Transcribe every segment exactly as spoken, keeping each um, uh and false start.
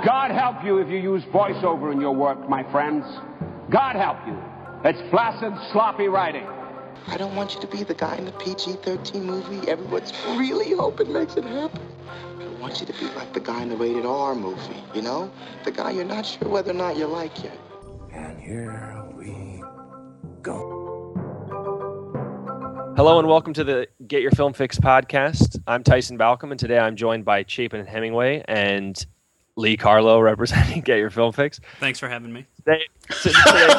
God help you if you use voiceover in your work, my friends. God help you. It's flaccid, sloppy writing. I don't want you to be the guy in the P G thirteen movie everyone's really hoping makes it happen. I want you to be like the guy in the rated R movie, you know? The guy you're not sure whether or not you like yet. And here we go. Hello and welcome to the Get Your Film Fix podcast. I'm Tyson Balcom, and today I'm joined by Chapin Hemingway and Lee Carlo representing Get Your Film Fix. Thanks for having me. Today, today,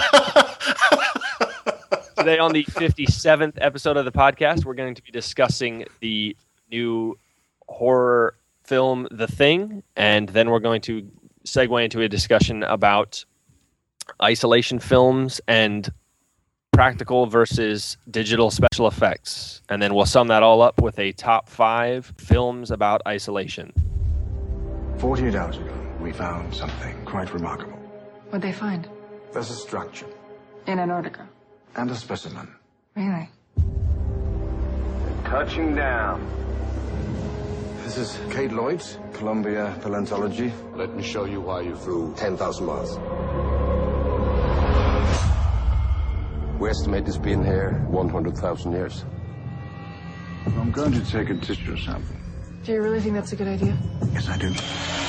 today on the fifty-seventh episode of the podcast, we're going to be discussing the new horror film The Thing, and then we're going to segue into a discussion about isolation films and practical versus digital special effects. And then we'll sum that all up with a top five films about isolation. forty-eight hours ago, we found something quite remarkable. What'd they find? There's a structure. In Antarctica. And a specimen. Really? Touching down. This is Kate Lloyd's Columbia Paleontology. Let me show you why you flew ten thousand miles. We estimate it's been here one hundred thousand years. I'm going to take a tissue sample. Do you really think that's a good idea? Yes, I do.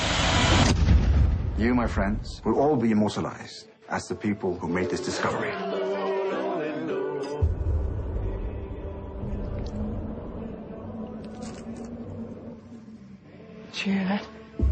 You, my friends, will all be immortalized as the people who made this discovery. Did you hear that?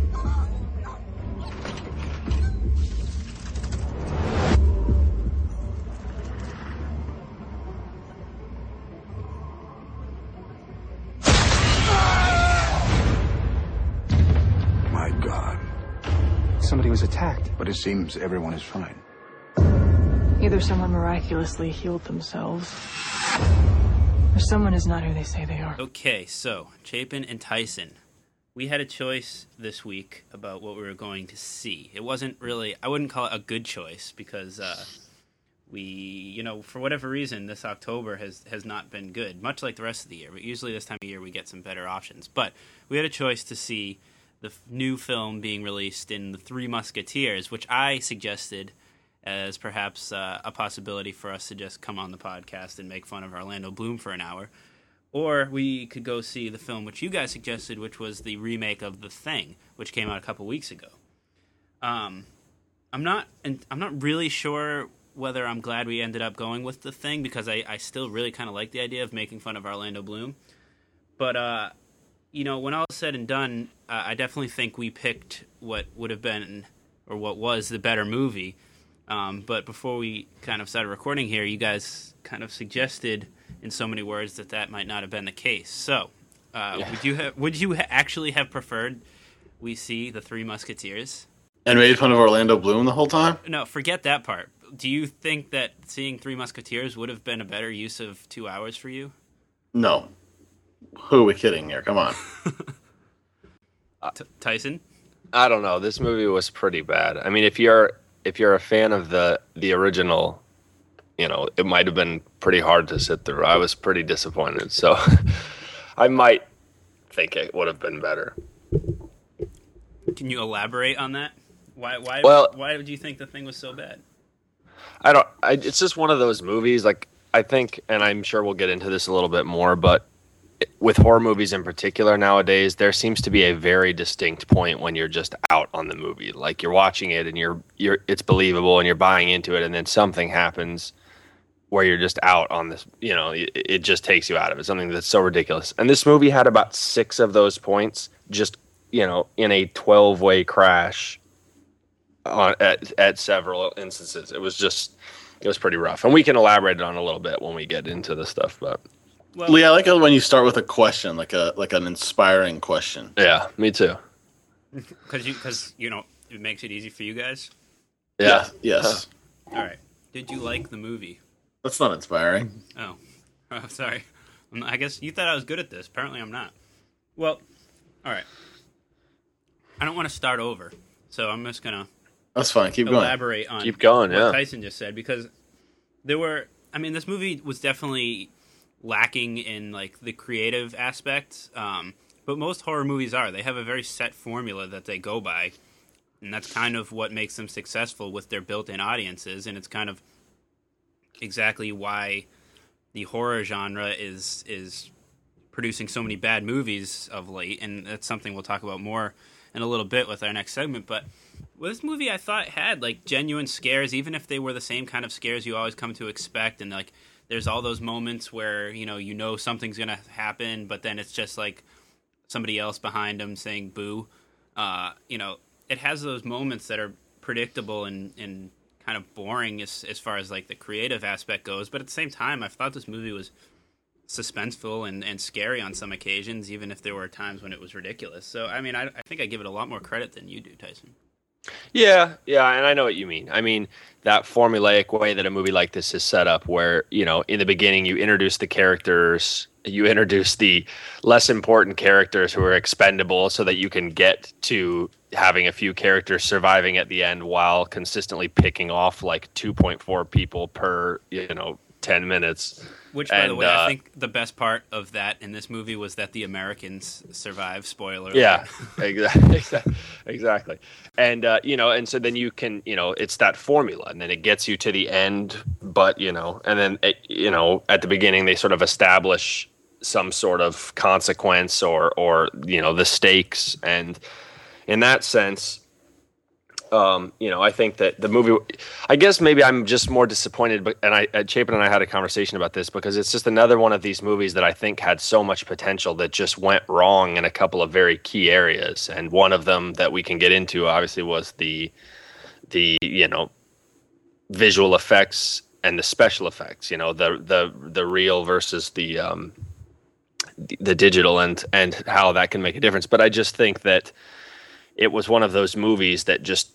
My God. Somebody was attacked. But it seems everyone is fine. Either someone miraculously healed themselves, or someone is not who they say they are. Okay, so Chapin and Tyson, we had a choice this week about what we were going to see. It wasn't really, I wouldn't call it a good choice because uh, we, you know, for whatever reason, this October has, has not been good, much like the rest of the year. But usually this time of year we get some better options. But we had a choice to see the f- new film being released in The Three Musketeers, which I suggested as perhaps uh, a possibility for us to just come on the podcast and make fun of Orlando Bloom for an hour. Or we could go see the film which you guys suggested, which was the remake of The Thing, which came out a couple weeks ago. Um, I'm not I'm not really sure whether I'm glad we ended up going with The Thing, because I, I still really kind of like the idea of making fun of Orlando Bloom. But, uh, you know, when all is said and done, uh, I definitely think we picked what would have been, or what was, the better movie. Um, but before we kind of started recording here, you guys kind of suggested in so many words that that might not have been the case. So, uh, yeah. would you ha- would you ha- actually have preferred we see The Three Musketeers? And made fun of Orlando Bloom the whole time? No, forget that part. Do you think that seeing Three Musketeers would have been a better use of two hours for you? No. Who are we kidding here? Come on. T- Tyson? I don't know. This movie was pretty bad. I mean, if you're if you're a fan of the the original, you know, it might have been pretty hard to sit through. I was pretty disappointed. So I might think it would have been better. Can you elaborate on that? Why why well, why would you think The Thing was so bad? I don't I, it's just one of those movies, like, I think, and I'm sure we'll get into this a little bit more, but with horror movies in particular nowadays, there seems to be a very distinct point when you're just out on the movie. Like, you're watching it and you're you're it's believable and you're buying into it, and then something happens where you're just out on this, you know, it, it just takes you out of it. Something that's so ridiculous. And this movie had about six of those points just, you know, in a twelve-way crash on at at several instances. It was just it was pretty rough. And we can elaborate on it a little bit when we get into the stuff, but Well, Lee, I like it when you start with a question, like a like an inspiring question. Yeah, me too. Because you, because you know, it makes it easy for you guys. Yeah. yeah yes. All right. Did you like the movie? That's not inspiring. Oh, oh sorry. I guess you thought I was good at this. Apparently, I'm not. Well, all right. I don't want to start over, so I'm just gonna. That's fine. Keep going. Elaborate on Keep going. what Yeah. Tyson just said, because there were. I mean, this movie was definitely lacking in like the creative aspects, um, but most horror movies are. They have a very set formula that they go by, And that's kind of what makes them successful with their built-in audiences, and it's kind of exactly why the horror genre is is producing so many bad movies of late, and that's something we'll talk about more in a little bit with our next segment. But well, this movie I thought had like genuine scares, even if they were the same kind of scares you always come to expect, and like there's all those moments where you know you know something's gonna happen, but then it's just like somebody else behind them saying boo. Uh, you know, it has those moments that are predictable and, and kind of boring as as far as like the creative aspect goes, but at the same time I thought this movie was suspenseful and, and scary on some occasions, even if there were times when it was ridiculous. So I mean I, I think I give it a lot more credit than you do, Tyson. Yeah, yeah, and I know what you mean. I mean, that formulaic way that a movie like this is set up where, you know, in the beginning you introduce the characters, you introduce the less important characters who are expendable so that you can get to having a few characters surviving at the end while consistently picking off like two point four people per, you know, ten minutes. Which, by and, the way, uh, I think the best part of that in this movie was that the Americans survive. Spoiler. Yeah, exactly, exactly. And uh, you know, and so then you can, you know, it's that formula, and then it gets you to the end. But you know, and then it, you know, at the beginning they sort of establish some sort of consequence or, or you know, the stakes, and in that sense. Um, you know, I think that the movie, I guess maybe I'm just more disappointed, but, and I, uh, Chapin and I had a conversation about this because it's just another one of these movies that I think had so much potential that just went wrong in a couple of very key areas. And one of them that we can get into obviously was the, the, you know, visual effects and the special effects, you know, the, the, the real versus the, um, the, the digital and, and how that can make a difference. But I just think that it was one of those movies that just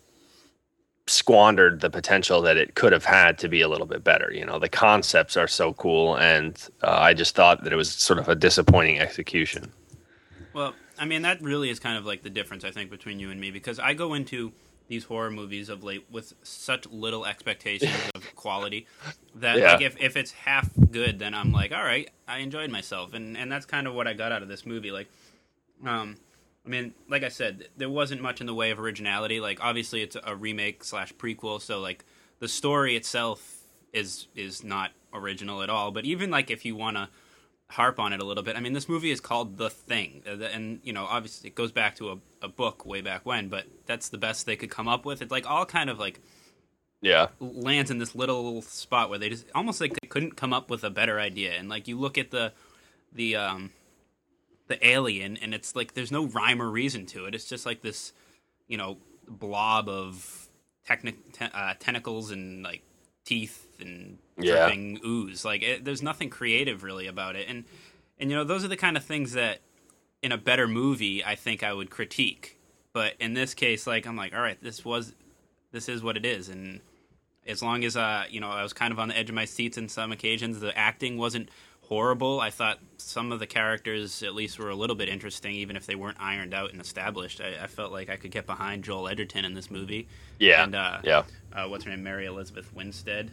squandered the potential that it could have had to be a little bit better. You know, the concepts are so cool, and uh, I just thought that it was sort of a disappointing execution. Well, I mean, that really is kind of like the difference, I think, between you and me, because I go into these horror movies of late with such little expectations of quality that Yeah. like if, if it's half good, then I'm like, all right, I enjoyed myself. And, and that's kind of what I got out of this movie. Like, um, I mean, like I said, there wasn't much in the way of originality. Like, obviously, it's a remake slash prequel, so like the story itself is is not original at all. But even like if you want to harp on it a little bit, I mean, this movie is called The Thing, and you know, obviously, it goes back to a, a book way back when. But that's the best they could come up with. It's like all kind of like Yeah, lands in this little spot where they just almost like they couldn't come up with a better idea. And like you look at the the um. the alien, and it's like there's no rhyme or reason to it. It's just like this, you know, blob of technic- te- uh, tentacles and like teeth and Yeah. dripping ooze. Like it, there's nothing creative really about it. And and you know, those are the kind of things that in a better movie I think I would critique. But in this case, like I'm like, all right, this was this is what it is. And as long as uh, you know, I was kind of on the edge of my seats in some occasions, the acting wasn't horrible. I thought some of the characters at least were a little bit interesting, even if they weren't ironed out and established. I, I felt like I could get behind Joel Edgerton in this movie. Yeah, and uh, yeah. Uh, what's her name? Mary Elizabeth Winstead.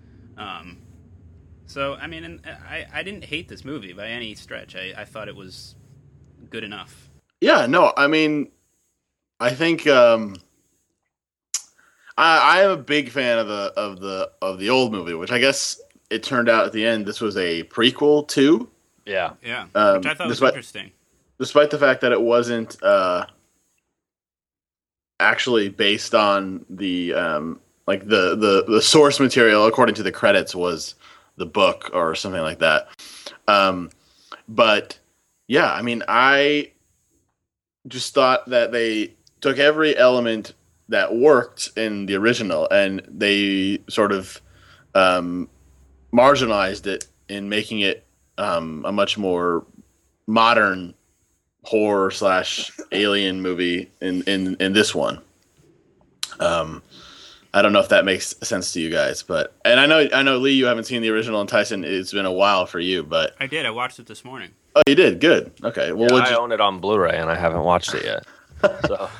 Um, so I mean, and I I didn't hate this movie by any stretch. I, I thought it was good enough. Yeah, no, I mean, I think um, I I am a big fan of the of the of the old movie, which I guess. It turned out at the end this was a prequel too. Yeah, yeah, um, which I thought was despite, interesting. Despite the fact that it wasn't uh, actually based on the um, like the, the the source material, according to the credits, was the book or something like that. Um, but yeah, I mean, I just thought that they took every element that worked in the original and they sort of. Um, marginalized it in making it um, a much more modern horror slash alien movie in, in, in this one. Um, I don't know if that makes sense to you guys, but and I know I know Lee, you haven't seen the original, and Tyson, it's been a while for you, but I did. I watched it this morning. Oh, you did? Good. Okay. Well, yeah, I you... own it on Blu-ray, and I haven't watched it yet. So,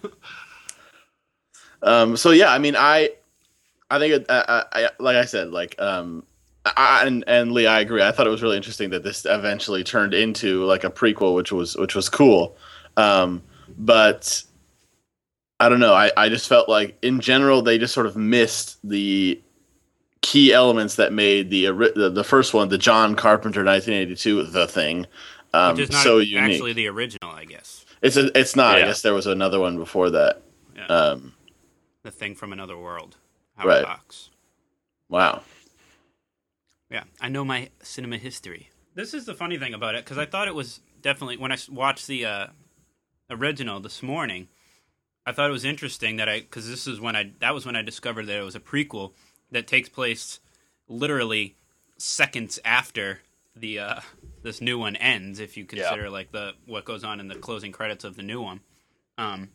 um, so yeah, I mean, I, I think, it, I, I, like I said, like, um, I, and and Lee, I agree. I thought it was really interesting that this eventually turned into like a prequel, which was which was cool. Um, but I don't know. I, I just felt like in general they just sort of missed the key elements that made the the, the first one, the John Carpenter nineteen eighty-two, the Thing, um, Which is not so unique. actually the original, I guess. It's a, it's not. Yeah. I guess there was another one before that. Yeah. Um, The Thing from Another World. Howard Right. Hawks. wow. Yeah, I know my cinema history. This is the funny thing about it, because I thought it was definitely, when I s- watched the uh, original this morning, I thought it was interesting that I, because this is when I, that was when I discovered that it was a prequel that takes place literally seconds after the uh, this new one ends, if you consider Yeah. like the what goes on in the closing credits of the new one. Um,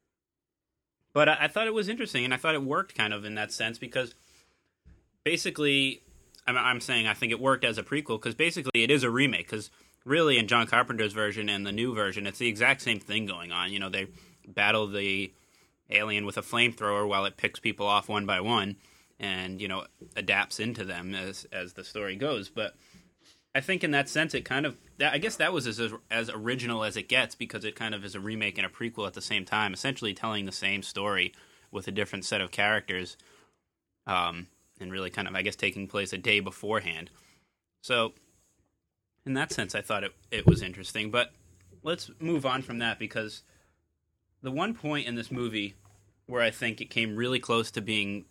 but I, I thought it was interesting, and I thought it worked kind of in that sense, because basically, I'm, I'm saying I think it worked as a prequel, because basically it is a remake, because really in John Carpenter's version and the new version, it's the exact same thing going on. You know, they battle the alien with a flamethrower while it picks people off one by one, and, you know, adapts into them as as the story goes. But I think in that sense, it kind of, that, I guess that was as as original as it gets, because it kind of is a remake and a prequel at the same time, essentially telling the same story with a different set of characters, um, and really kind of, I guess, taking place a day beforehand. So, in that sense, I thought it it was interesting. But let's move on from that, because the one point in this movie where I think it came really close to being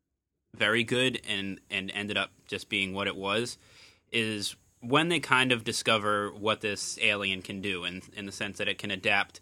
very good and, and ended up just being what it was is when they kind of discover what this alien can do, in, in the sense that it can adapt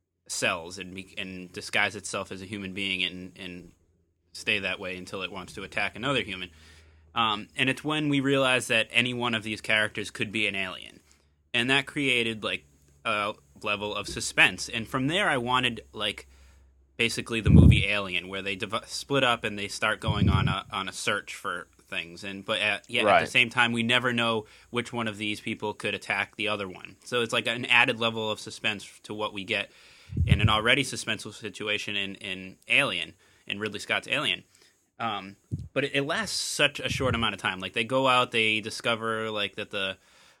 cells and be, and disguise itself as a human being and, and stay that way until it wants to attack another human. Um, and it's when we realize that any one of these characters could be an alien. And that created, like, a level of suspense. And from there, I wanted, like, basically the movie Alien, where they div- split up and they start going on a on a search for things. And but at, yet Right. at the same time, we never know which one of these people could attack the other one. So it's like an added level of suspense to what we get in an already suspenseful situation in, in Alien, in Ridley Scott's Alien. Um, but it, it lasts such a short amount of time. Like, they go out, they discover like that the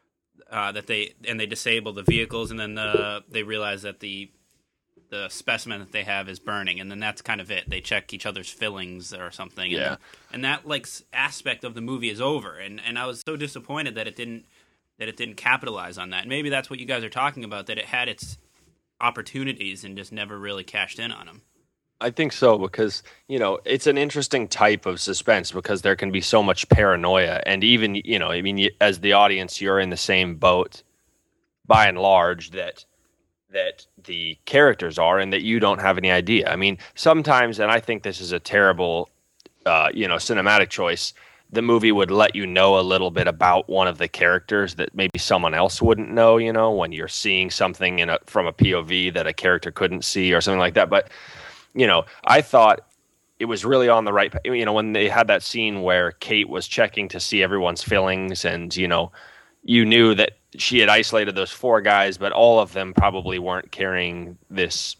uh, that they and they disable the vehicles, and then the, they realize that the the specimen that they have is burning, and then that's kind of it. They check each other's fillings or something, and, Yeah. and that like s- aspect of the movie is over. And, and I was so disappointed that it didn't that it didn't capitalize on that. Maybe that's what you guys are talking about, that it had its opportunities and just never really cashed in on them. I think so, because, you know, it's an interesting type of suspense, because there can be so much paranoia. And even, you know, I mean, y- as the audience, you're in the same boat by and large that that the characters are, and that you don't have any idea. I mean, sometimes, and I think this is a terrible, uh, you know, cinematic choice, the movie would let you know a little bit about one of the characters that maybe someone else wouldn't know, you know, when you're seeing something in a, from a P O V that a character couldn't see or something like that. But, you know, I thought it was really on the right, you know, when they had that scene where Kate was checking to see everyone's fillings, and, you know, you knew that she had isolated those four guys, but all of them probably weren't carrying this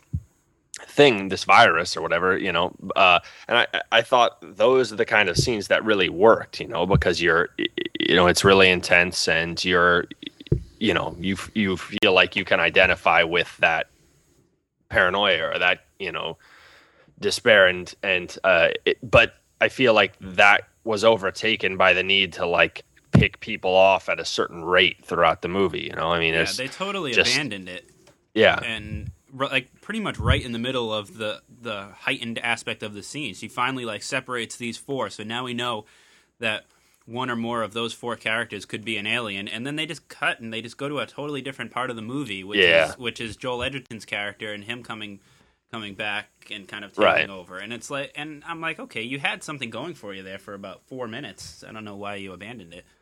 thing, this virus or whatever, you know. Uh, and I, I thought those are the kind of scenes that really worked, you know, because you're, you know, it's really intense, and you're, you know, you you feel like you can identify with that paranoia or that, you know, despair, and and uh, it, but I feel like that was overtaken by the need to like pick people off at a certain rate throughout the movie. You know, I mean, Yeah, it's they totally just- abandoned it. yeah, And r- like pretty much right in the middle of the the heightened aspect of the scene, she finally like separates these four. So now we know that one or more of those four characters could be an alien, and then they just cut and they just go to a totally different part of the movie, which Yeah. is which is Joel Edgerton's character and him coming coming back and kind of taking Right. over. And it's like, and I'm like, okay, you had something going for you there for about four minutes. I don't know why you abandoned it.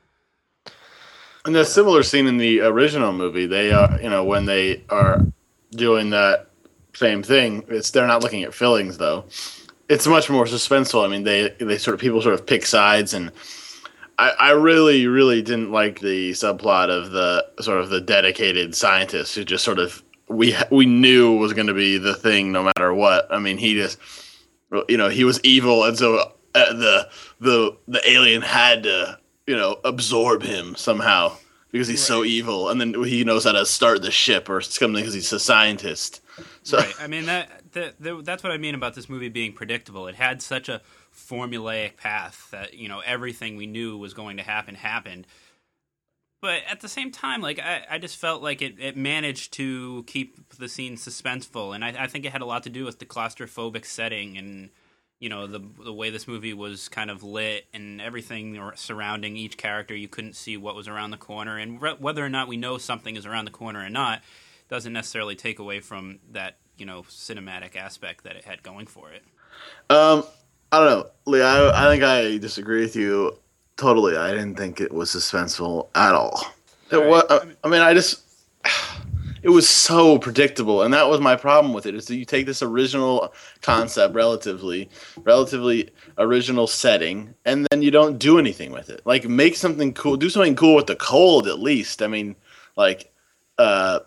And the similar scene in the original movie, they are, you know, when they are doing that same thing, it's they're not looking at fillings though. It's much more suspenseful. I mean, they they sort of people sort of pick sides, and I, I really really didn't like the subplot of the sort of the dedicated scientist who just sort of we we knew was going to be the thing no matter what. I mean, he just, you know, he was evil, and so uh, the the the alien had to, you know, absorb him somehow because he's so evil, and then he knows how to start the ship or something because he's a scientist. So Right. I mean, that the, the, that's what I mean about this movie being predictable. It had such a formulaic path that, you know, everything we knew was going to happen happened. But at the same time, like I, I just felt like it, it managed to keep the scene suspenseful, and I, I think it had a lot to do with the claustrophobic setting and, you know, the the way this movie was kind of lit and everything surrounding each character. You couldn't see what was around the corner, and re- whether or not we know something is around the corner or not doesn't necessarily take away from that, you know, cinematic aspect that it had going for it. Um, I don't know, Lee. I, I think I disagree with you totally. I didn't think it was suspenseful at all. It all right. was. I mean, I just. It was so predictable, and that was my problem with it. Is that you take this original concept, relatively, relatively original setting, and then you don't do anything with it. Like, make something cool. Do something cool with the cold, at least. I mean, like, uh,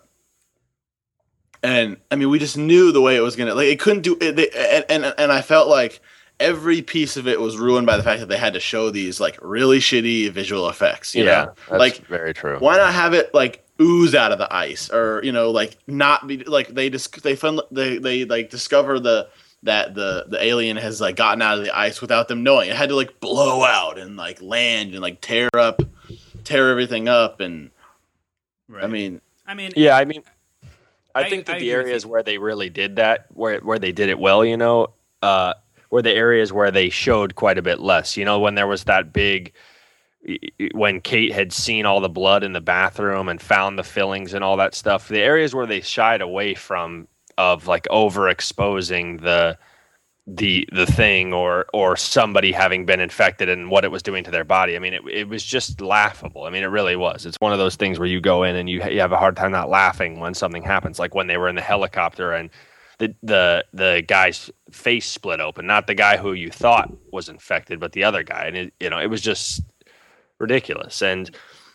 and I mean, we just knew the way it was gonna. Like, it couldn't do it. They, and and and I felt like every piece of it was ruined by the fact that they had to show these like really shitty visual effects. You yeah, know? that's like very true. Why not have it like ooze out of the ice, or you know, like not be like they just they fun they they like discover the that the the alien has like gotten out of the ice without them knowing. It had to like blow out and like land and like tear up, tear everything up, and right. I mean, I mean, yeah, I mean, I, I think that I the agree with areas you. where they really did that, where where they did it well, you know, uh, were the areas where they showed quite a bit less. You know, when there was that big, when Kate had seen all the blood in the bathroom and found the fillings and all that stuff, the areas where they shied away from of like overexposing the the the thing or or somebody having been infected and what it was doing to their body. I mean, it it was just laughable. I mean, it really was. It's one of those things where you go in and you you have a hard time not laughing when something happens, like when they were in the helicopter and the the the guy's face split open, not the guy who you thought was infected, but the other guy, and it, you know, it was just ridiculous. And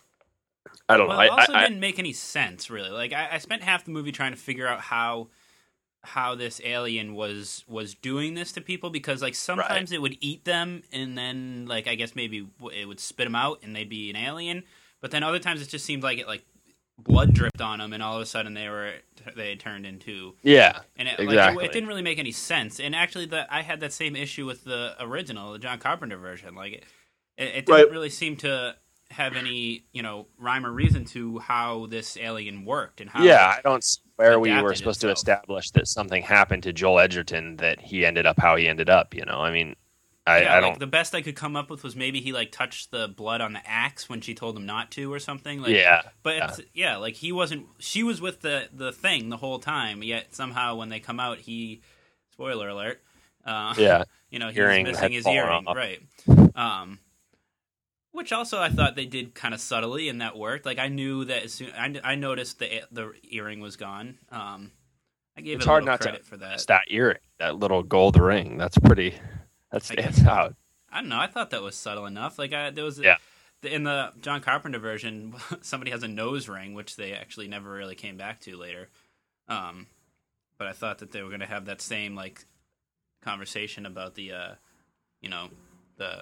I don't well, know. It I, also I, didn't make any sense, really. Like I, I spent half the movie trying to figure out how how this alien was was doing this to people, because like sometimes Right. it would eat them and then like I guess maybe it would spit them out and they'd be an alien, but then other times it just seemed like it like blood dripped on them and all of a sudden they were they had turned into yeah, and it, exactly. like, it, it didn't really make any sense. And actually, the I had that same issue with the original, the John Carpenter version. Like it, it, it didn't Right. really seem to have any, you know, rhyme or reason to how this alien worked and how. Yeah, I don't see where we were adapted supposed to itself. establish that something happened to Joel Edgerton that he ended up how he ended up. You know, I mean, I, yeah, I like don't. the best I could come up with was maybe he like touched the blood on the axe when she told him not to or something. Like, Yeah, but yeah. It's, yeah, like he wasn't. She was with the the thing the whole time. Yet somehow when they come out, he spoiler alert. Uh, Yeah, you know, he's Earring missing had his fallen earring, off. right? Um, which also I thought they did kind of subtly, and that worked. Like I knew that as soon I, I noticed the the earring was gone. Um, I gave It's it a hard little not credit to for that. It's that earring, that little gold ring. That's pretty. That I stands guess. out. I don't know. I thought that was subtle enough. Like I, there was, a, Yeah. in the John Carpenter version, somebody has a nose ring, which they actually never really came back to later. Um, but I thought that they were going to have that same like conversation about the, uh, you know, the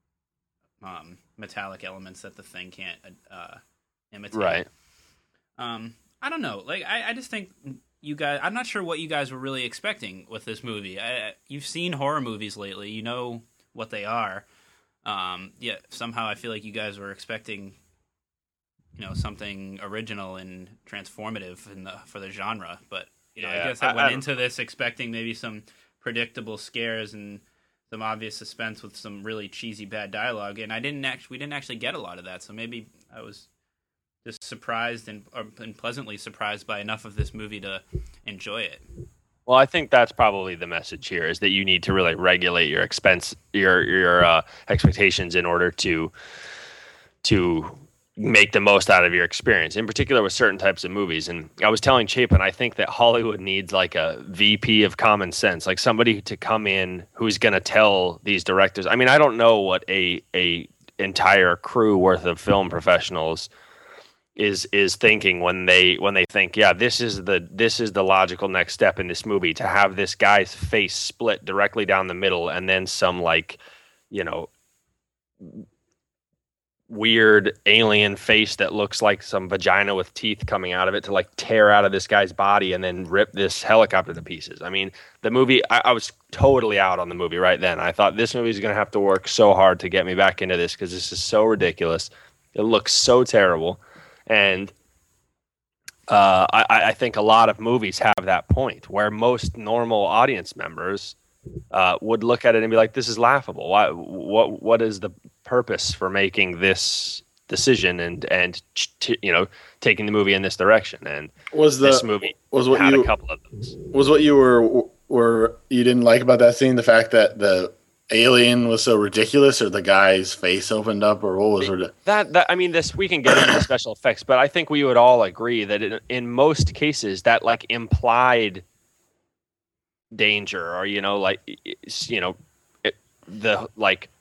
um, metallic elements that the thing can't uh, imitate. Right. Um, I don't know. Like I, I just think you guys. I'm not sure what you guys were really expecting with this movie. I, you've seen horror movies lately. You know what they are. Um, yeah. Somehow I feel like you guys were expecting, you know, something original and transformative in the for the genre. But you know, Yeah, I guess I I- went I- into this expecting maybe some predictable scares and some obvious suspense with some really cheesy bad dialogue, and I didn't actually. We didn't actually get a lot of that. So maybe I was just surprised and, or, and pleasantly surprised by enough of this movie to enjoy it. Well, I think that's probably the message here, is that you need to really regulate your expense, your your uh, expectations in order to to make the most out of your experience. In particular, with certain types of movies. And I was telling Chapin, I think that Hollywood needs like a V P of common sense, like somebody to come in who's going to tell these directors. I mean, I don't know what a a entire crew worth of film professionals is is thinking when they when they think, yeah, this is the this is the logical next step in this movie, to have this guy's face split directly down the middle and then some like, you know, weird alien face that looks like some vagina with teeth coming out of it to like tear out of this guy's body and then rip this helicopter to pieces. I mean, the movie, I, I was totally out on the movie right then. I thought this movie is going to have to work so hard to get me back into this because this is so ridiculous. It looks so terrible. And uh, I, I think a lot of movies have that point where most normal audience members uh, would look at it and be like, this is laughable. Why, what, what is the purpose for making this decision and, and t- you know, taking the movie in this direction? And was the, this movie was what had you, a couple of those. Was what you were, were you didn't like about that scene, the fact that the alien was so ridiculous, or the guy's face opened up, or what was it? That, that I mean, this, we can get into the special effects, but I think we would all agree that in, in most cases that like implied danger, or you know, like you know, it, the like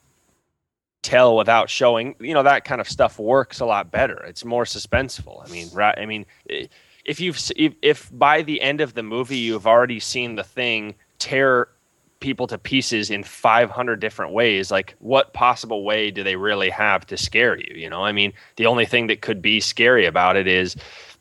tell without showing, you know, that kind of stuff works a lot better. It's more suspenseful. I mean, right? I mean, if you've if, if by the end of the movie you've already seen the thing tear people to pieces in five hundred different ways, like what possible way do they really have to scare you? You know, I mean, the only thing that could be scary about it is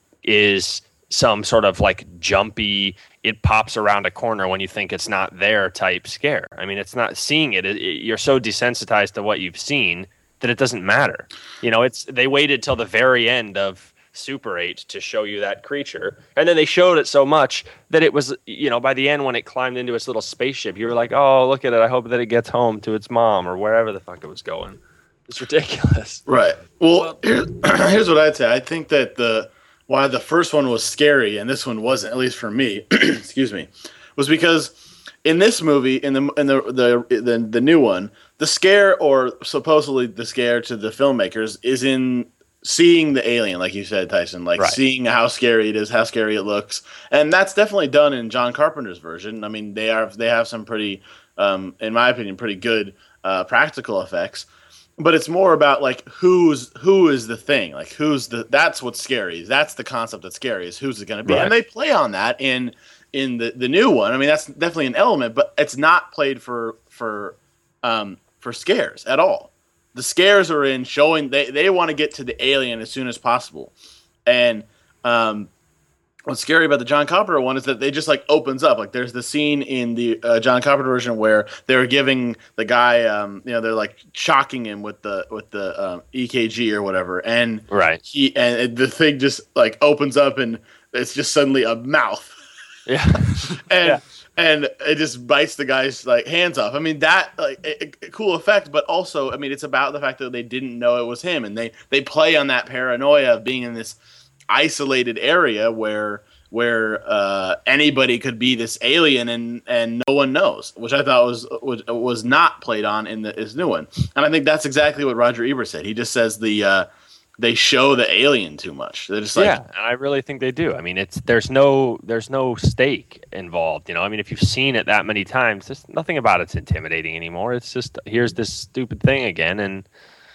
is some sort of like jumpy, it pops around a corner when you think it's not there type scare. I mean, it's not seeing it, it, it you're so desensitized to what you've seen that it doesn't matter. You know, it's they waited till the very end of Super eight to show you that creature, and then they showed it so much that it was, you know, by the end when it climbed into its little spaceship, you were like, oh, look at it, I hope that it gets home to its mom or wherever the fuck it was going. It's ridiculous. Right. Well, here's, here's what I'd say. I think that the why the first one was scary and this one wasn't, at least for me, excuse me, was because in this movie, in the in the, the the the new one, the scare, or supposedly the scare to the filmmakers, is in seeing the alien, like you said, Tyson, like right. seeing how scary it is, how scary it looks, and that's definitely done in John Carpenter's version. I mean, they are they have some pretty, um, in my opinion, pretty good uh, practical effects. But it's more about like who's who is the thing, like who's the that's what's scary. That's the concept that's scary, is who's it going to be, right. And they play on that in in the, the new one. I mean, that's definitely an element, but it's not played for for um, for scares at all. The scares are in showing they, they want to get to the alien as soon as possible. And um, what's scary about the John Carpenter one is that they just like opens up. Like there's the scene in the uh, John Carpenter version where they're giving the guy, um, you know, they're like shocking him with the with the um, E K G or whatever, and right. he and the thing just like opens up and it's just suddenly a mouth. Yeah, and. yeah. And it just bites the guy's like hands off. I mean, that like a, a cool effect, but also, I mean, it's about the fact that they didn't know it was him, and they, they play on that paranoia of being in this isolated area where where uh, anybody could be this alien and, and no one knows, which I thought was was, was not played on in the his new one. And I think that's exactly what Roger Ebert said. He just says the uh, they show the alien too much. They're just like, yeah, and I really think they do. I mean, it's there's no there's no stake involved. You know, I mean, if you've seen it that many times, there's nothing about it's intimidating anymore. It's just here's this stupid thing again, and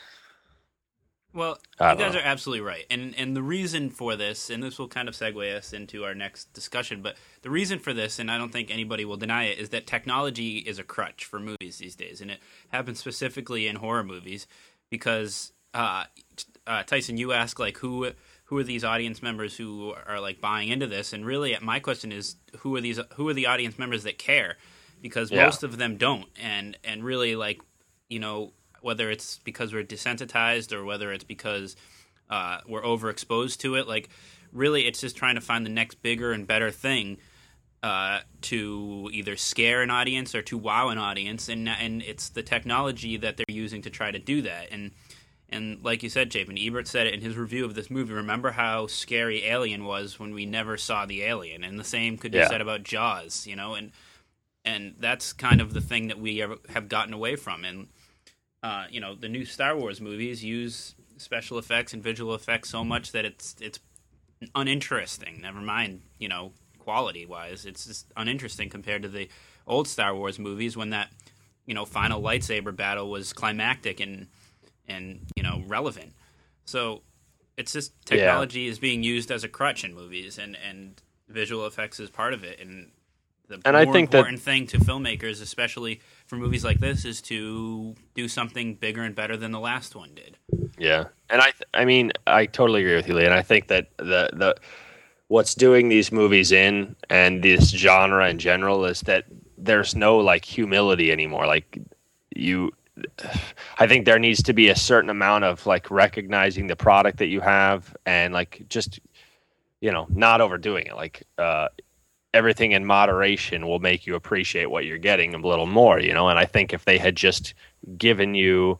well, you guys know. are absolutely right. And and the reason for this, and this will kind of segue us into our next discussion, but the reason for this, and I don't think anybody will deny it, is that technology is a crutch for movies these days, and it happens specifically in horror movies because. Uh, uh, Tyson, you ask like who who are these audience members who are like buying into this, and really my question is who are these who are the audience members that care, because yeah. most of them don't, and and really like you know whether it's because we're desensitized or whether it's because uh, we're overexposed to it, like really it's just trying to find the next bigger and better thing uh, to either scare an audience or to wow an audience, and and it's the technology that they're using to try to do that. And And like you said, Chapin, Ebert said it in his review of this movie. Remember how scary Alien was when we never saw the alien, and the same could be yeah. said about Jaws, you know, and and that's kind of the thing that we have gotten away from. And uh, you know, the new Star Wars movies use special effects and visual effects so much that it's it's uninteresting. Never mind, you know, quality wise, it's just uninteresting compared to the old Star Wars movies when that you know final lightsaber battle was climactic and. and, you know, relevant. So it's just technology yeah. is being used as a crutch in movies, and, and visual effects is part of it. And the and more I think important that, thing to filmmakers, especially for movies like this, is to do something bigger and better than the last one did. Yeah, and I, th- I mean, I totally agree with you, Lee. And I think that the the what's doing these movies in and this genre in general is that there's no like humility anymore. Like you, I think there needs to be a certain amount of like recognizing the product that you have and like just, you know, not overdoing it. Like uh, everything in moderation will make you appreciate what you're getting a little more, you know. And I think if they had just given you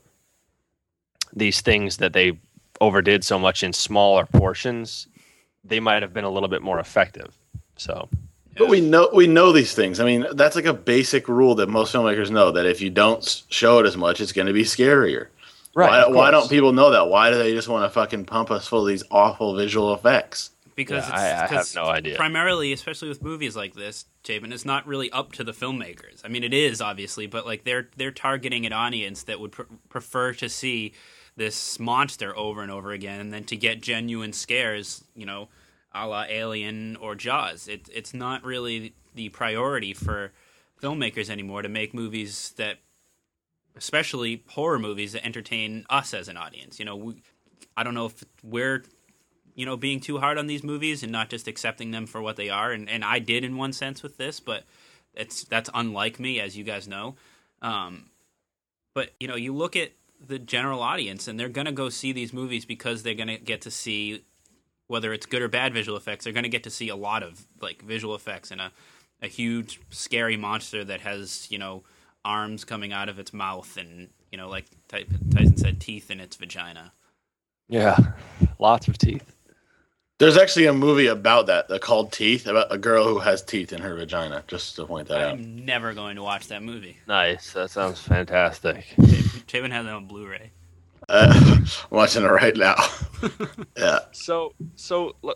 these things that they overdid so much in smaller portions, they might have been a little bit more effective. So, but we know we know these things. I mean, that's like a basic rule that most filmmakers know, that if you don't show it as much, it's going to be scarier. Right? Why, why don't people know that? Why do they just want to fucking pump us full of these awful visual effects? Because yeah, it's, I, I have no idea. Primarily, especially with movies like this, Jabin, it's not really up to the filmmakers. I mean, it is obviously, but like they're they're targeting an audience that would pr- prefer to see this monster over and over again, and then to get genuine scares, you know, a la Alien or Jaws. It, it's not really the priority for filmmakers anymore to make movies that, especially horror movies, that entertain us as an audience. You know, we, I don't know if we're, you know, being too hard on these movies and not just accepting them for what they are, and, and I did in one sense with this, but it's that's unlike me, as you guys know. Um, but, you know, you look at the general audience, and they're going to go see these movies because they're going to get to see, whether it's good or bad visual effects, they're going to get to see a lot of like visual effects and a, a huge scary monster that has, you know, arms coming out of its mouth and, you know, like Tyson said, teeth in its vagina. Yeah, lots of teeth. There's actually a movie about that, uh, called Teeth, about a girl who has teeth in her vagina, just to point that I'm out. I'm never going to watch that movie. Nice. That sounds fantastic. Chapin has it on Blu-ray. Uh, I'm watching it right now. Yeah. So, so l-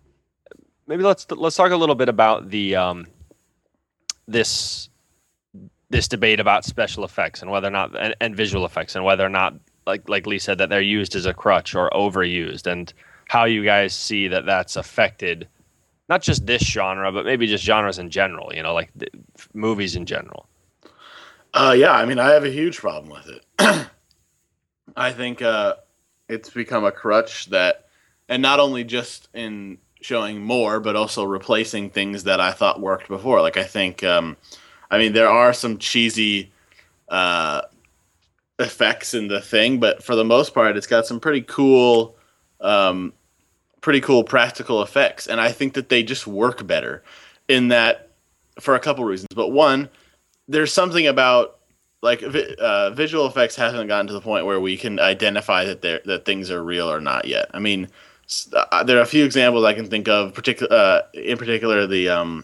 maybe let's let's talk a little bit about the um, this this debate about special effects and whether or not and, and visual effects and whether or not, like like Lee said, that they're used as a crutch or overused, and how you guys see that that's affected not just this genre, but maybe just genres in general. You know, like the, movies in general. Uh, yeah, I mean, I have a huge problem with it. I think uh, it's become a crutch that, and not only just in showing more, but also replacing things that I thought worked before. Like, I think, um, I mean, there are some cheesy uh, effects in the thing, but for the most part, it's got some pretty cool, um, pretty cool practical effects. And I think that they just work better in that for a couple reasons. But one, there's something about, like, uh, visual effects hasn't gotten to the point where we can identify that they're, that things are real or not yet. I mean, uh, there are a few examples I can think of. Particular, uh, in particular, the um,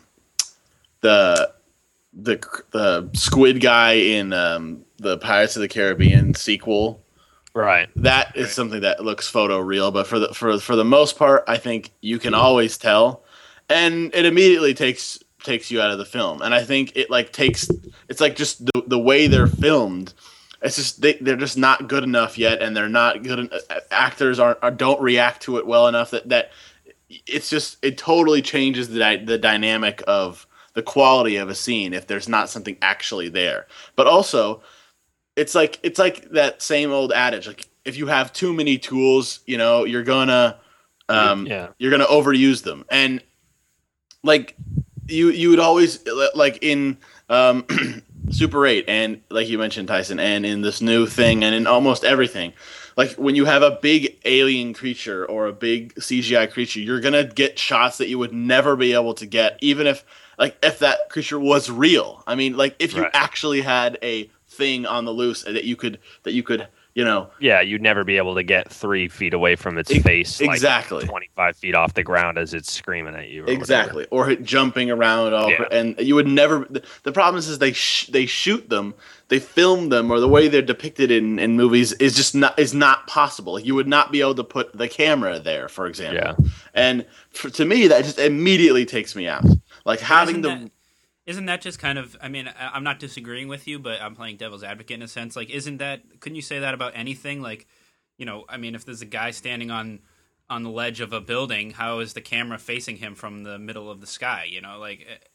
the the the squid guy in um, the Pirates of the Caribbean sequel. Right. That is right. something that looks photo real, but for the for for the most part, I think you can always tell, and it immediately takes. takes you out of the film. And I think it like takes it's like just the, the way they're filmed, it's just they, they're just not good enough yet, and they're not good en- actors aren't are, don't react to it well enough that that it's just it totally changes the di- the dynamic of the quality of a scene if there's not something actually there. But also it's like it's like that same old adage, like if you have too many tools, you know, you're gonna um yeah. you're gonna overuse them. And like You you would always, like in um, Super eight, and like you mentioned, Tyson, and in this new thing, and in almost everything, like when you have a big alien creature or a big C G I creature, you're gonna get shots that you would never be able to get, even if like if that creature was real. I mean, like if you right. actually had a thing on the loose that you could that you could. You know, yeah, you'd never be able to get three feet away from its e- face, exactly, like twenty-five feet off the ground as it's screaming at you. Or exactly, whatever. or jumping around, all yeah. and you would never. The, the problem is, is they sh- they shoot them, they film them, or the way they're depicted in, in movies is just not is not possible. You would not be able to put the camera there, for example. Yeah. And for, to me, that just immediately takes me out. Like having Isn't the. that, Isn't that just kind of, I mean, I'm not disagreeing with you, but I'm playing devil's advocate in a sense. Like, isn't that, couldn't you say that about anything? Like, you know, I mean, if there's a guy standing on on the ledge of a building, how is the camera facing him from the middle of the sky? You know, like,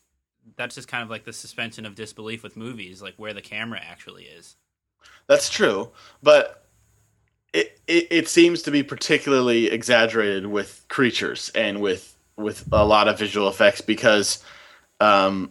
that's just kind of like the suspension of disbelief with movies, like where the camera actually is. That's true, but it, it it seems to be particularly exaggerated with creatures and with with a lot of visual effects because, um,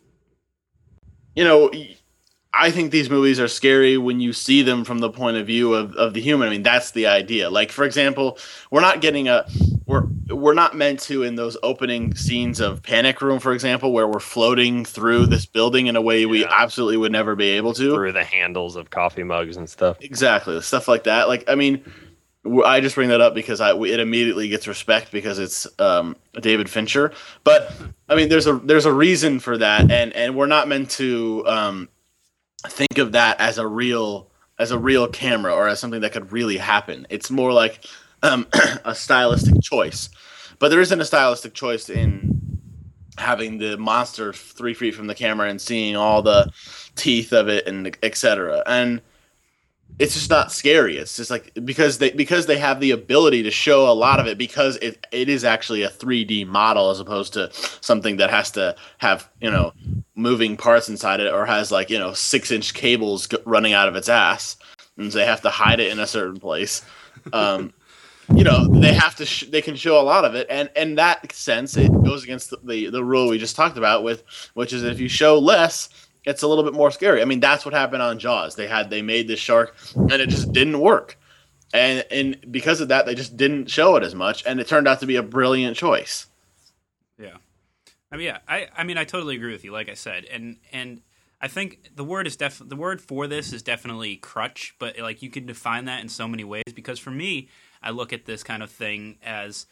you know, I think these movies are scary when you see them from the point of view of, of the human. I mean, that's the idea. Like, for example, we're not getting a we're we're not meant to in those opening scenes of Panic Room, for example, where we're floating through this building in a way we Yeah. absolutely would never be able to. Through the handles of coffee mugs and stuff. Exactly, stuff like that. Like, I mean, w- I just bring that up because I it immediately gets respect because it's um, David Fincher. But I mean, there's a there's a reason for that, and and we're not meant to um, think of that as a real as a real camera or as something that could really happen. It's more like um, a stylistic choice. But there isn't a stylistic choice in having the monster three feet from the camera and seeing all the teeth of it and et cetera. And it's just not scary. It's just like because they because they have the ability to show a lot of it because it it is actually a three D model as opposed to something that has to have, you know, moving parts inside it or has like, you know, six inch cables g- running out of its ass and they have to hide it in a certain place. Um, you know, they have to sh- they can show a lot of it, and in that sense it goes against the, the the rule we just talked about with which is if you show less, it's a little bit more scary. I mean, that's what happened on Jaws. They had they made this shark and it just didn't work. And and because of that, they just didn't show it as much, and it turned out to be a brilliant choice. Yeah. I mean, yeah, I, I mean, I totally agree with you, like I said. And and I think the word is def- the word for this is definitely crutch, but like you can define that in so many ways because for me, I look at this kind of thing as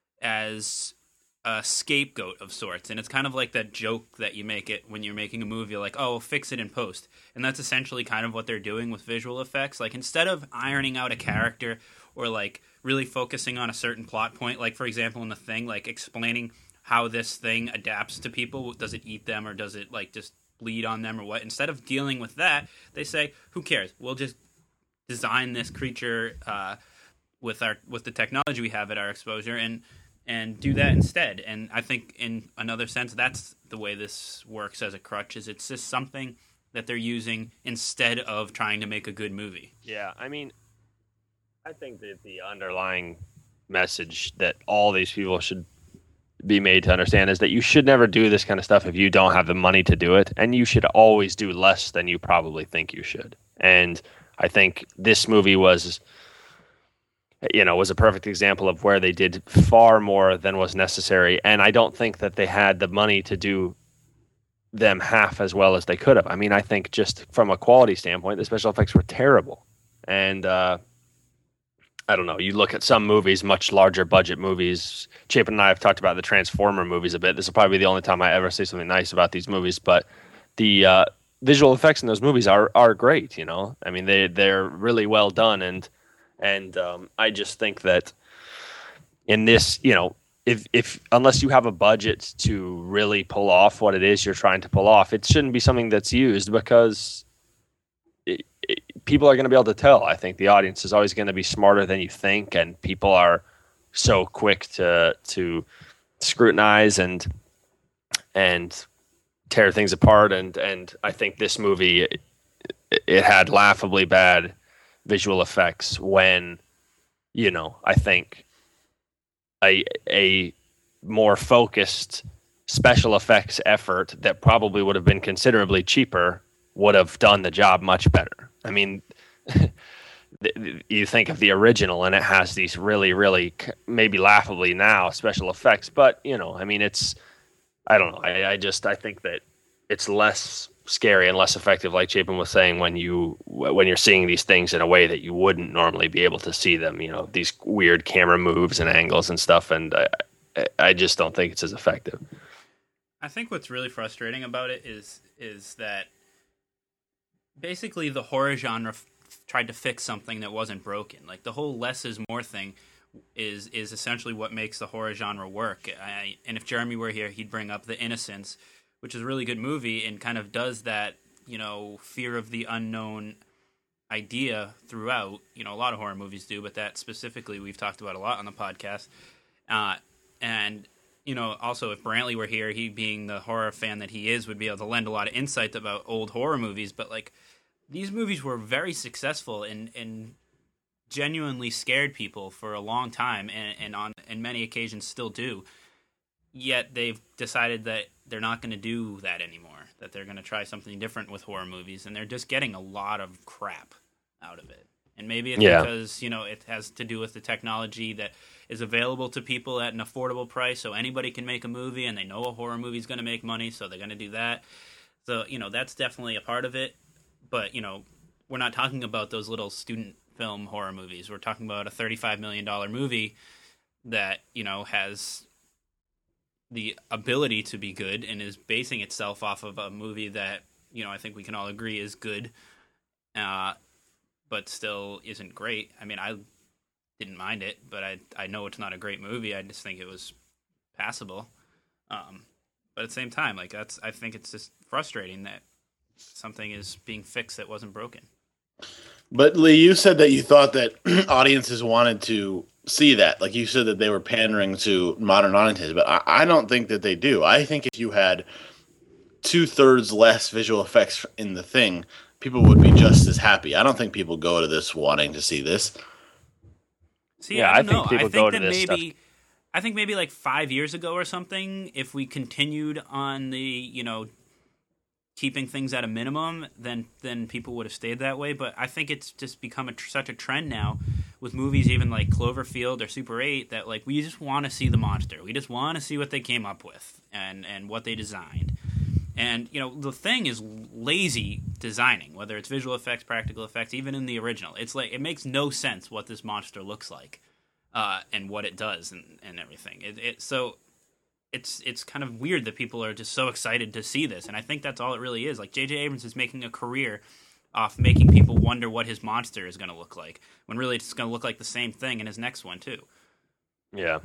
as a scapegoat of sorts, and it's kind of like that joke that you make it when you're making a movie, like, oh, fix it in post, and that's essentially kind of what they're doing with visual effects. Like instead of ironing out a character or like really focusing on a certain plot point, like for example in The Thing, like explaining how this thing adapts to people, does it eat them or does it like just bleed on them or what? Instead of dealing with that, they say, who cares? We'll just design this creature uh, with our with the technology we have at our exposure and and do that instead. And I think in another sense, that's the way this works as a crutch, is it's just something that they're using instead of trying to make a good movie. Yeah, I mean, I think that the underlying message that all these people should be made to understand is that you should never do this kind of stuff if you don't have the money to do it, and you should always do less than you probably think you should. And I think this movie was, you know, was a perfect example of where they did far more than was necessary, and I don't think that they had the money to do them half as well as they could have. I mean, I think just from a quality standpoint, the special effects were terrible, and uh, I don't know. You look at some movies, much larger budget movies. Chapin and I have talked about the Transformer movies a bit. This will probably be the only time I ever say something nice about these movies, but the uh, visual effects in those movies are are great. You know, I mean, they they're really well done, and and um, I just think that in this, you know, if if unless you have a budget to really pull off what it is you're trying to pull off, it shouldn't be something that's used because It, it, people are going to be able to tell. I think the audience is always going to be smarter than you think, and people are so quick to to scrutinize and and tear things apart. And and I think this movie it, it had laughably bad visual effects when, you know, I think a a more focused special effects effort that probably would have been considerably cheaper would have done the job much better. I mean, you think of the original and it has these really, really maybe laughably now special effects, but you know, I mean, it's, I don't know. I, I just, I think that it's less scary and less effective, like Chapin was saying, when you, when you're seeing these things in a way that you wouldn't normally be able to see them, you know, these weird camera moves and angles and stuff. And I, I just don't think it's as effective. I think what's really frustrating about it is, is that basically the horror genre f- tried to fix something that wasn't broken. Like the whole less is more thing is is essentially what makes the horror genre work. I, and if Jeremy were here, he'd bring up The Innocents, which is a really good movie and kind of does that, you know, fear of the unknown idea throughout. You know, a lot of horror movies do, but that specifically we've talked about a lot on the podcast. Uh, and you know, also if Brantley were here, he being the horror fan that he is, would be able to lend a lot of insight about old horror movies. But like, these movies were very successful and and genuinely scared people for a long time, and, and on and many occasions still do. Yet they've decided that they're not going to do that anymore. That they're going to try something different with horror movies, and they're just getting a lot of crap out of it. And maybe it's yeah. because, you know, it has to do with the technology that is available to people at an affordable price, so anybody can make a movie, and they know a horror movie is going to make money, so they're going to do that. So, you know, that's definitely a part of it. But, you know, we're not talking about those little student film horror movies. We're talking about a thirty-five million dollars movie that, you know, has the ability to be good and is basing itself off of a movie that, you know, I think we can all agree is good, uh, but still isn't great. I mean, I didn't mind it, but I I know it's not a great movie. I just think it was passable. Um, but at the same time, like that's I think it's just frustrating that something is being fixed that wasn't broken. But Lee, you said that you thought that audiences wanted to see that. Like you said that they were pandering to modern audiences, but I, I don't think that they do. I think if you had two thirds less visual effects in the thing, people would be just as happy. I don't think people go to this wanting to see this. See, yeah, I, I don't think know. people I think go that to this maybe, stuff. I think maybe like five years ago or something, if we continued on the, you know, keeping things at a minimum, then then people would have stayed that way. But I think it's just become a, such a trend now with movies even like Cloverfield or Super eight that like we just want to see the monster. We just want to see what they came up with and, and what they designed. And, you know, the thing is lazy designing, whether it's visual effects, practical effects, even in the original. It's like it makes no sense what this monster looks like uh, and what it does and, and everything. It, it so... It's it's kind of weird that people are just so excited to see this, and I think that's all it really is. Like J J Abrams is making a career off making people wonder what his monster is going to look like, when really it's going to look like the same thing in his next one too. Yeah.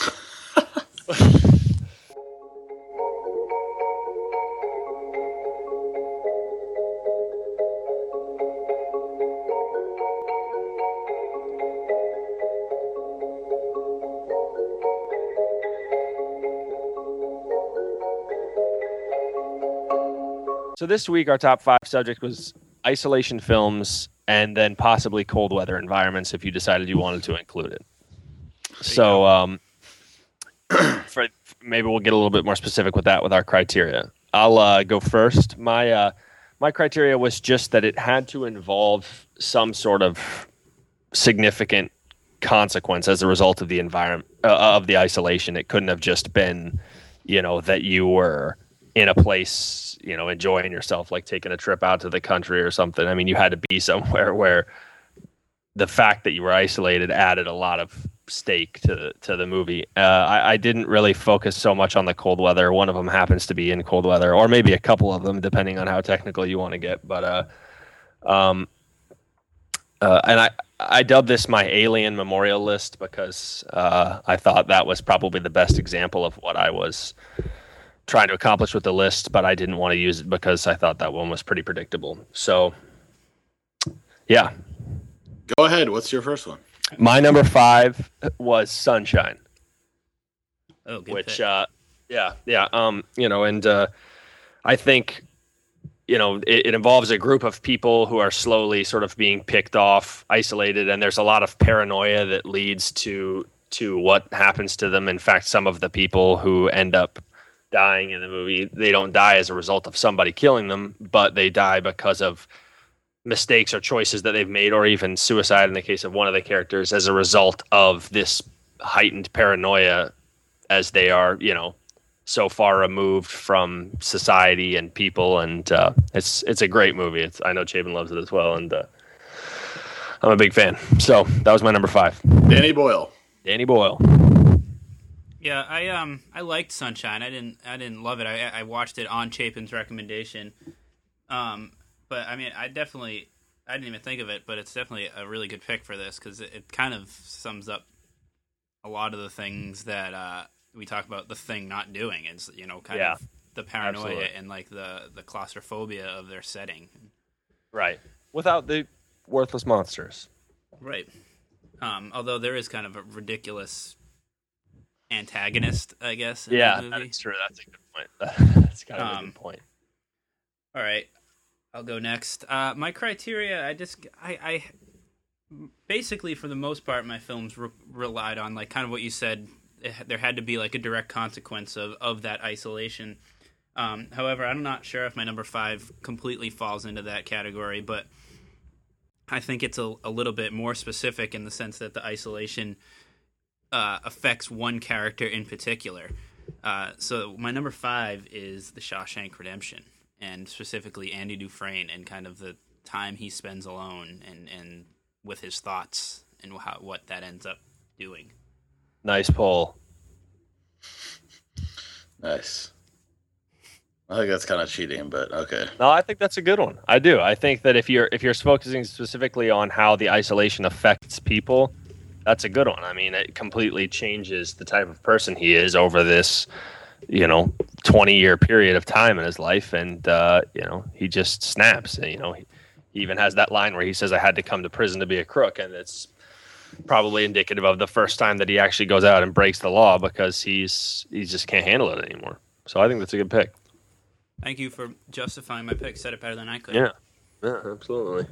So this week, our top five subject was isolation films and then possibly cold weather environments if you decided you wanted to include it. So um, for, maybe we'll get a little bit more specific with that with our criteria. I'll uh, go first. My uh, my criteria was just that it had to involve some sort of significant consequence as a result of the environment uh, of the isolation. It couldn't have just been, you know, that you were in a place, you know, enjoying yourself, like taking a trip out to the country or something. I mean, you had to be somewhere where the fact that you were isolated added a lot of stake to the, to the movie. Uh, I, I didn't really focus so much on the cold weather. One of them happens to be in cold weather, or maybe a couple of them, depending on how technical you want to get. But, uh, um, uh, and I, I dubbed this my alien memorial list because uh, I thought that was probably the best example of what I was trying to accomplish with the list, but I didn't want to use it because I thought that one was pretty predictable. So, yeah. Go ahead. What's your first one? My number five was Sunshine. Oh, good which, pick. uh, yeah, yeah, um, you know, and uh, I think, you know, it, it involves a group of people who are slowly sort of being picked off, isolated, and there's a lot of paranoia that leads to to what happens to them. In fact, some of the people who end up dying in the movie, they don't die as a result of somebody killing them, but they die because of mistakes or choices that they've made, or even suicide in the case of one of the characters, as a result of this heightened paranoia as they are, you know, so far removed from society and people. And uh, it's it's a great movie. It's I know Chapin loves it as well, and uh, I'm a big fan. So that was my number five. Danny Boyle. Danny Boyle. Yeah, I um I liked Sunshine. I didn't I didn't love it. I I watched it on Chapin's recommendation. Um, but I mean, I definitely I didn't even think of it, but it's definitely a really good pick for this because it, it kind of sums up a lot of the things that uh, we talk about the Thing not doing. It's, you know, kind Yeah, of the paranoia absolutely. and like the the claustrophobia of their setting. Right. Without the worthless monsters. Right. Um, although there is kind of a ridiculous antagonist, I guess. In Yeah, that movie. that's true. That's a good point. That's kind of a Um, good point. All right, I'll go next. Uh, my criteria, I just, I, I, basically for the most part, my films re- relied on like kind of what you said. It, there had to be like a direct consequence of of that isolation. Um, however, I'm not sure if my number five completely falls into that category, but I think it's a, a little bit more specific in the sense that the isolation uh, affects one character in particular. Uh, so my number five is The Shawshank Redemption, and specifically Andy Dufresne and kind of the time he spends alone and, and with his thoughts and how, what that ends up doing. Nice pull. Nice. I think that's kind of cheating, but okay. No, I think that's a good one. I do. I think that if you're if you're focusing specifically on how the isolation affects people, that's a good one. I mean, it completely changes the type of person he is over this, you know, twenty year period of time in his life, and uh, you know, he just snaps. And, you know, he, he even has that line where he says, "I had to come to prison to be a crook," and it's probably indicative of the first time that he actually goes out and breaks the law because he's he just can't handle it anymore. So I think that's a good pick. Thank you for justifying my pick. Said it better than I could. Yeah, yeah, absolutely.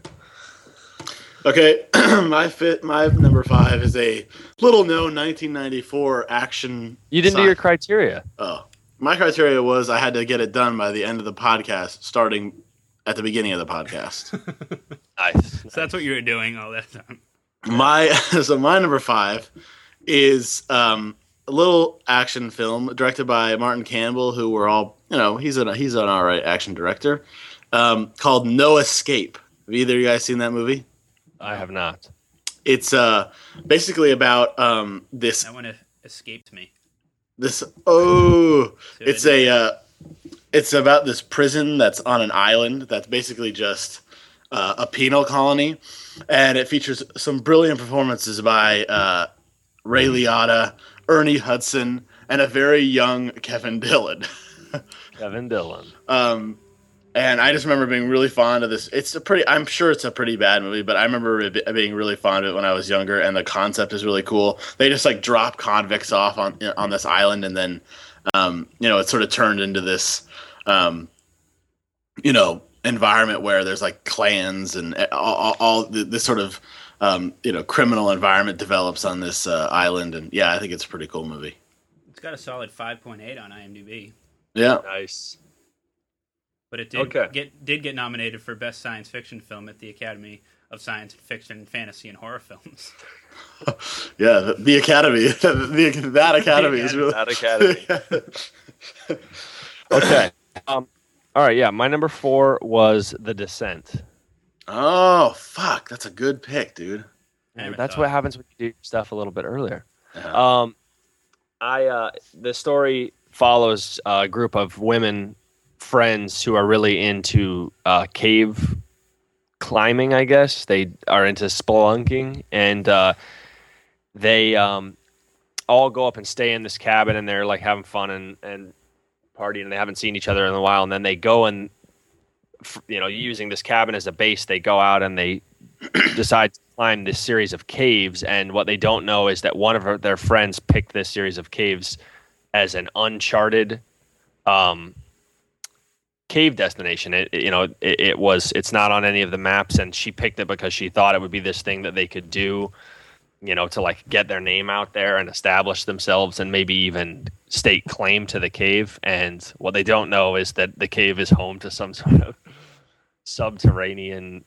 Okay, my fit, my number five is a little known nineteen ninety-four action. You didn't sci- do your criteria. Oh, my criteria was I had to get it done by the end of the podcast, starting at the beginning of the podcast. Nice. So that's what you were doing all that time. My so my number five is um, a little action film directed by Martin Campbell, who we're all you know he's an he's an all right action director, um, called No Escape. Have either of you guys seen that movie? I have not. It's uh basically about um this That one escaped me. this oh So it's I a uh, it's about this prison that's on an island that's basically just uh, a penal colony, and it features some brilliant performances by uh, Ray Liotta, Ernie Hudson, and a very young Kevin Dillon. Kevin Dillon. Um, and I just remember being really fond of this. It's a pretty, I'm sure it's a pretty bad movie, but I remember it being really fond of it when I was younger, and the concept is really cool. They just like drop convicts off on on this island, and then, um, you know, it's sort of turned into this, um, you know, environment where there's like clans and all, all, all this sort of, um, you know, criminal environment develops on this uh, island. And yeah, I think it's a pretty cool movie. It's got a solid five point eight on IMDb. Yeah. Nice. But it did Okay. get did get nominated for Best Science Fiction Film at the Academy of Science Fiction, Fantasy, and Horror Films. Yeah, the, the Academy. the, that Academy is really... That Academy. Okay. Um, all right, yeah, my number four was The Descent. Oh, fuck. That's a good pick, dude. I never That's thought. what happens when you do stuff a little bit earlier. Uh-huh. Um, I uh, the story follows a group of women friends who are really into uh, cave climbing. I guess they are into spelunking, and uh, they um, all go up and stay in this cabin, and they're like having fun and and partying, and they haven't seen each other in a while, and then they go and f- you know using this cabin as a base, they go out and they decide to climb this series of caves, and what they don't know is that one of her, their friends picked this series of caves as an uncharted um, cave destination. It, it- you know, it, it was, it's not on any of the maps, and she picked it because she thought it would be this thing that they could do, you know, to like get their name out there and establish themselves and maybe even stake claim to the cave. And what they don't know is that the cave is home to some sort of subterranean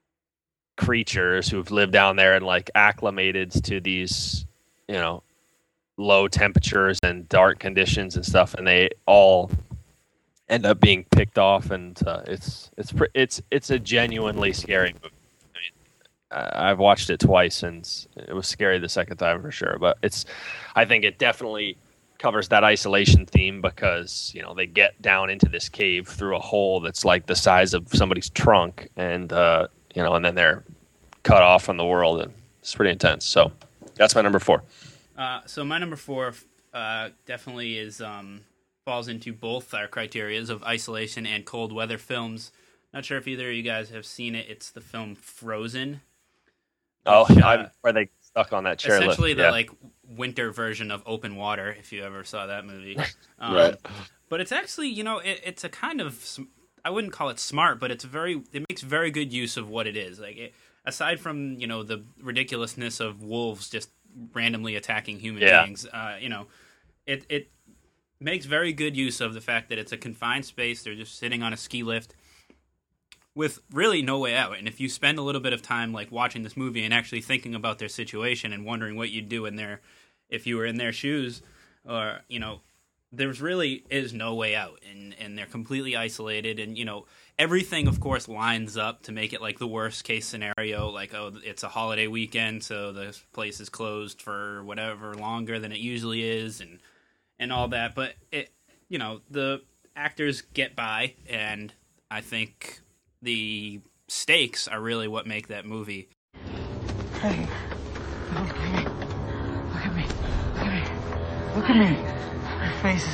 creatures who've lived down there and like acclimated to these, you know, low temperatures and dark conditions and stuff, and they all end up being picked off. And uh, it's it's pre- it's it's a genuinely scary movie. I mean, I- I've watched it twice, and it was scary the second time for sure. But it's, I think it definitely covers that isolation theme because you know they get down into this cave through a hole that's like the size of somebody's trunk, and uh, you know, and then they're cut off from the world, and it's pretty intense. So that's my number four. Uh, so my number four uh, definitely is um, falls into both our criterias of isolation and cold weather films. Not sure if either of you guys have seen it. It's the film Frozen. Oh, which, uh, I'm, where they stuck on that chairlift. essentially the yeah. like winter version of Open Water, if you ever saw that movie. Um, Right. But it's actually, you know, it, it's a kind of, sm- I wouldn't call it smart, but it's very, it makes very good use of what it is. Like, it, aside from, you know, the ridiculousness of wolves just randomly attacking human Yeah. beings, uh, you know, it it makes very good use of the fact that it's a confined space. They're just sitting on a ski lift with really no way out. And if you spend a little bit of time like watching this movie and actually thinking about their situation and wondering what you'd do in their, if you were in their shoes, or, you know, there's really is no way out, and, and they're completely isolated, and, you know, everything, of course, lines up to make it like the worst case scenario, like, oh, it's a holiday weekend, so the place is closed for whatever longer than it usually is, and and all that. But it, you know, the actors get by, and I think the stakes are really what make that movie. Hey, look at me. Look at me. Look at me. Look at me. Your faces.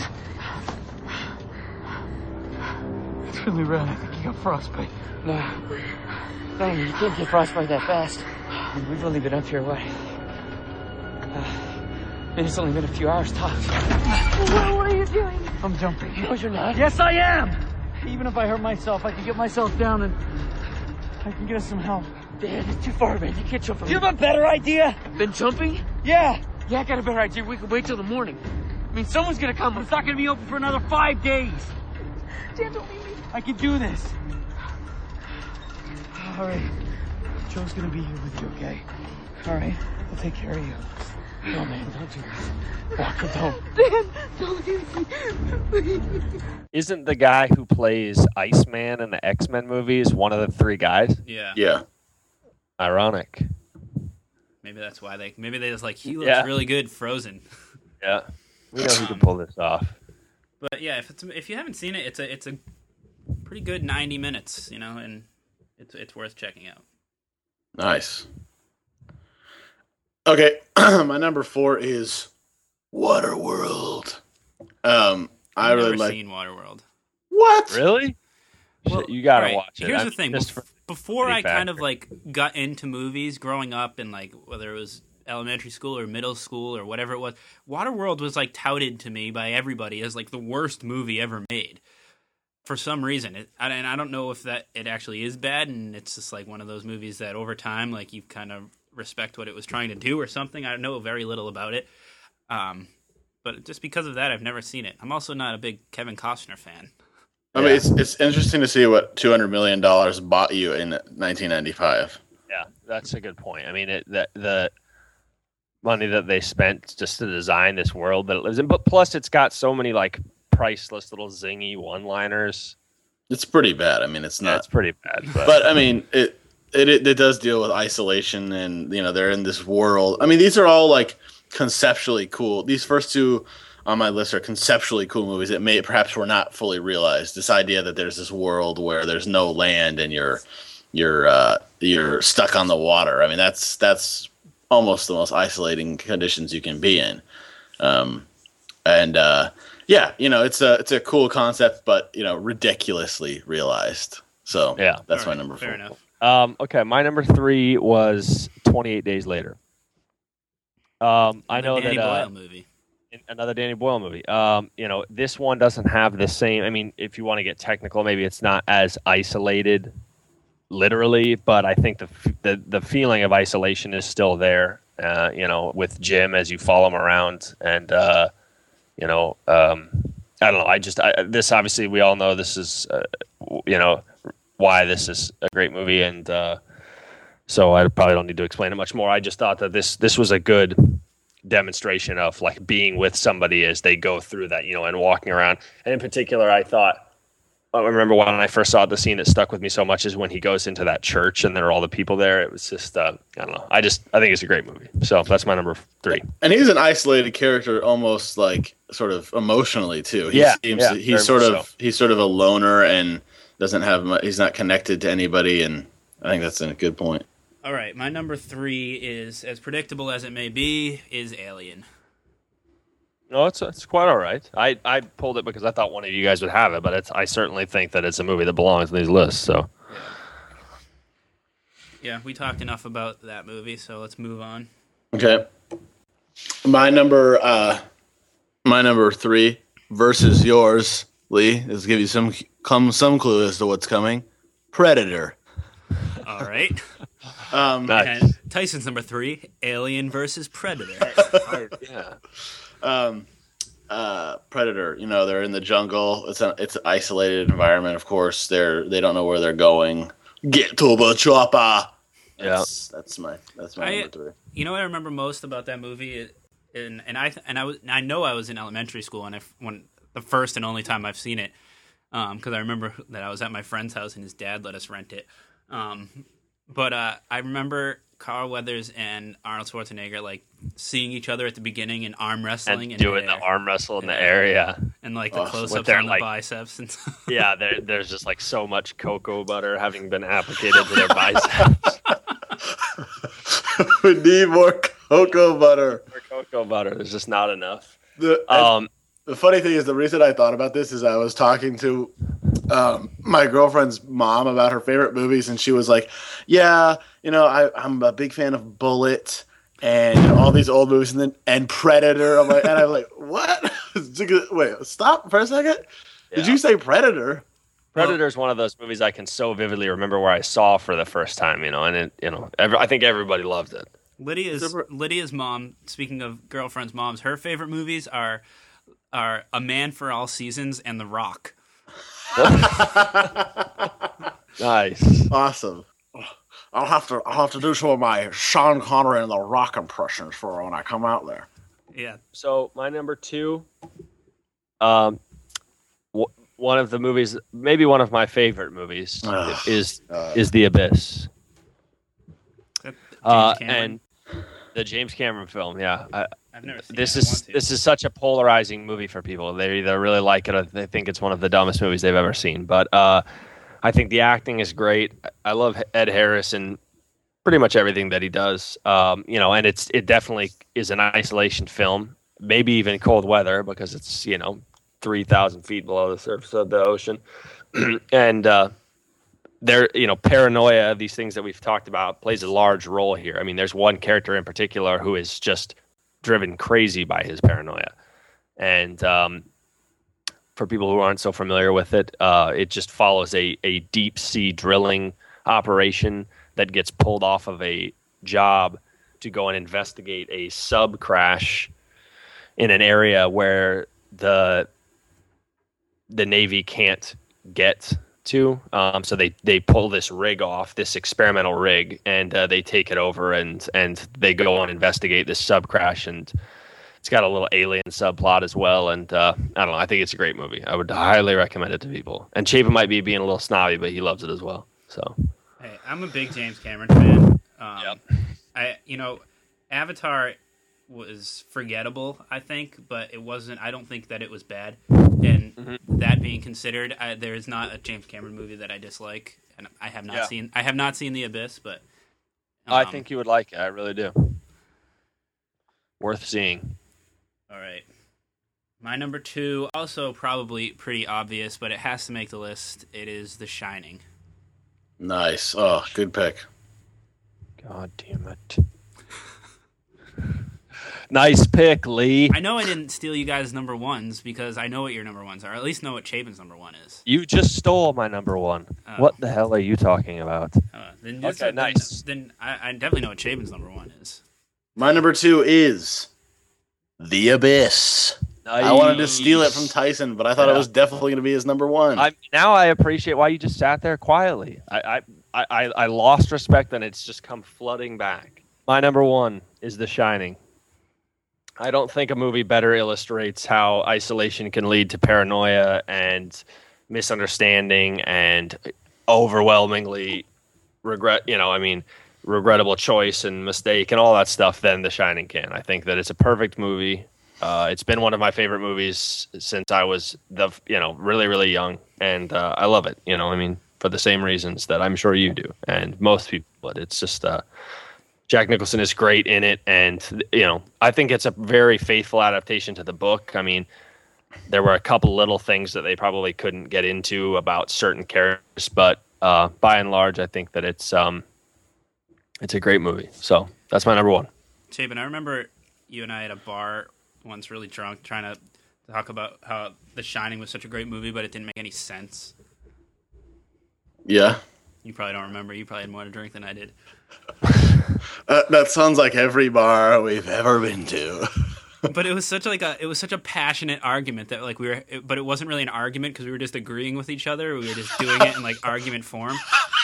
It's really red. I think you got frostbite. No. No, you can't get frostbite that fast. We've only been up here, what? Uh, it's only been a few hours tops. What, what are you doing? I'm jumping. No, you're not. Yes, I am! Even if I hurt myself, I can get myself down and I can get us some help. Dan, it's too far, man. You can't jump from Do you have a better idea? Than jumping? Yeah. Yeah, I got a better idea. We can wait till the morning. I mean, someone's gonna come. It's not gonna be open for another five days. Dan, don't leave me. I can do this. All right. Joe's gonna be here with you, okay? All right. I'll take care of you. No, man, don't do this. Walk her home. Dan, don't leave me. Isn't the guy who plays Iceman in the X-Men movies one of the three guys? Yeah. Yeah. Ironic. Maybe that's why they. Maybe they just like he looks Yeah. really good frozen. Yeah. We know who can pull this off. But yeah, if it's if you haven't seen it, it's a it's a pretty good ninety minutes, you know, and it's it's worth checking out. Nice. Okay, my number four is Waterworld. Um, I I've really never like. seen Waterworld. What? Really? Well, Shit, you gotta all right, watch it. Here's I'm the thing: just bef- for before I pretty kind of factor. like got into movies growing up, and like whether it was elementary school or middle school or whatever it was, Waterworld was like touted to me by everybody as like the worst movie ever made. For some reason, it, and I don't know if that it actually is bad, and it's just like one of those movies that over time, like you kind of respect what it was trying to do or something. I know very little about it, um, but just because of that, I've never seen it. I'm also not a big Kevin Costner fan. I mean, it's it's interesting to see what two hundred million dollars bought you in nineteen ninety-five. Yeah, that's a good point. I mean, it, the the money that they spent just to design this world that it lives in, but plus it's got so many like priceless little zingy one-liners. It's pretty bad. I mean, it's Yeah, not. it's pretty bad, but, But I mean, it, it it it does deal with isolation, and you know they're in this world. I mean, these are all like conceptually cool. These first two on my list are conceptually cool movies that may perhaps were not fully realized. This idea that there's this world where there's no land and you're you're uh, you're stuck on the water. I mean, that's that's almost the most isolating conditions you can be in. Um, and uh, yeah, you know, it's a it's a cool concept, but you know, ridiculously realized. So yeah, that's All my right, number fair four. enough. Um, okay, my number three was twenty-eight Days Later. Um, I know Danny that uh, Boyle movie. another Danny Boyle movie. Um, you know, this one doesn't have the same. I mean, if you want to get technical, maybe it's not as isolated, literally, but I think the f- the the feeling of isolation is still there. Uh, you know, with Jim as you follow him around, and uh, you know, um, I don't know. I just I, this obviously we all know this is uh, you know why this is a great movie, and uh, so I probably don't need to explain it much more. I just thought that this this was a good demonstration of like being with somebody as they go through that, you know, and walking around. And in particular, I thought, I remember when I first saw the scene that stuck with me so much is when he goes into that church and there are all the people there. It was just, uh, I don't know. I just, I think it's a great movie. So that's my number three. And he's an isolated character, almost like sort of emotionally too. He Yeah, seems yeah, he's very sort much of so. he's sort of a loner and doesn't have mu- he's not connected to anybody, and I think that's a good point. All right, my number three is, as predictable as it may be, is Alien. No, it's it's quite all right. I, I pulled it because I thought one of you guys would have it, but it's I certainly think that it's a movie that belongs in these lists. So Yeah, we talked enough about that movie, so let's move on. Okay. My number, uh, my number three versus yours, Lee, is give you some come some clue as to what's coming. Predator. All right. Um, Nice. And Tyson's number three, Alien versus Predator. Yeah. um, uh, Predator. You know, they're in the jungle. It's an it's an isolated environment. Of course, they're they don't know where they're going. Get to the chopper. That's, yeah, that's my that's my I, number three. You know what I remember most about that movie, and and I and I was I know I was in elementary school, and I, when the first and only time I've seen it, because um, I remember that I was at my friend's house and his dad let us rent it. Um, but uh, I remember Carl Weathers and Arnold Schwarzenegger like seeing each other at the beginning and arm wrestling and in doing the, the arm wrestle in the air, yeah, and like the oh, close-ups their, on the like, biceps and stuff. Yeah, there, there's just like so much cocoa butter having been applicated to their biceps. We need more cocoa butter. More cocoa butter. There's just not enough. The, um, the funny thing is, the reason I thought about this is I was talking to um, my girlfriend's mom about her favorite movies, and she was like, "Yeah, you know, I, I'm a big fan of Bullet and you know, all these old movies, and then and Predator." I'm like, and I'm like, "What? Wait, stop for a second. Yeah. Did you say Predator?" Predator is one of those movies I can so vividly remember where I saw for the first time, you know, and it, you know, every, I think everybody loved it. Lydia's Lydia's mom. Speaking of girlfriends' moms, her favorite movies are are A Man for All Seasons and The Rock. Nice, awesome. I'll have to I'll have to do some of my Sean Connery and The Rock impressions for when I come out there. Yeah. So my number two, um, w- one of the movies, maybe one of my favorite movies, Ugh. is Uh, is The Abyss. James Uh, Cameron. and the James Cameron film, yeah. I, I've never seen this it. I is want to. this is such a polarizing movie for people. They either really like it or they think it's one of the dumbest movies they've ever seen. But uh, I think the acting is great. I love Ed Harris and pretty much everything that he does. Um, you know, and it's it definitely is an isolation film, maybe even cold weather because it's you know three thousand feet below the surface of the ocean, and uh, there you know paranoia, these things that we've talked about, plays a large role here. I mean, there's one character in particular who is just driven crazy by his paranoia, and um, for people who aren't so familiar with it, uh, it just follows a a deep sea drilling operation that gets pulled off of a job to go and investigate a sub crash in an area where the the Navy can't get to. Um, so they, they pull this rig off, this experimental rig, and uh, they take it over and and they go and investigate this sub crash. And it's got a little alien subplot as well. And uh, I don't know. I think it's a great movie. I would highly recommend it to people. And Chapin might be being a little snobby, but he loves it as well. So. Hey, I'm a big James Cameron fan. Um, Yep. I, you know, Avatar was forgettable, I think, but it wasn't. I don't think that it was bad. And Mm-hmm. that being considered, I, there is not a James Cameron movie that I dislike, and I have not Yeah. seen. I have not seen The Abyss, but I um, think you would like it. I really do. Worth seeing. All right. My number two, also probably pretty obvious, but it has to make the list. It is The Shining. Nice. Oh, good pick. God damn it. Nice pick, Lee. I know I didn't steal you guys' number ones because I know what your number ones are. Or at least know what Chapin's number one is. You just stole my number one. Oh. What the hell are you talking about? Uh, then just- Okay, then- nice. Then, I, I definitely know what Chapin's number one is. My number two is The Abyss. I wanted to steal it from Tyson, but I thought Yeah. it was definitely going to be his number one. I now I appreciate why you just sat there quietly. I, I, I, I lost respect and it's just come flooding back. My number one is The Shining. I don't think a movie better illustrates how isolation can lead to paranoia and misunderstanding and overwhelmingly regret, you know, I mean, regrettable choice and mistake and all that stuff than The Shining can. I think that it's a perfect movie. Uh, it's been one of my favorite movies since I was the, you know, really, really young. And uh, I love it, you know, I mean, for the same reasons that I'm sure you do and most people, but it's just, uh, Jack Nicholson is great in it, and you know I think it's a very faithful adaptation to the book. I mean, there were a couple little things that they probably couldn't get into about certain characters, but uh, by and large, I think that it's um, it's a great movie. So that's my number one. Chapin, I remember you and I at a bar once, really drunk, trying to talk about how The Shining was such a great movie, but it didn't make any sense. Yeah. You probably don't remember. You probably had more to drink than I did. uh, that sounds like every bar we've ever been to. But it was such like a it was such a passionate argument that like we were, it, but it wasn't really an argument because we were just agreeing with each other. We were just doing it in like argument form.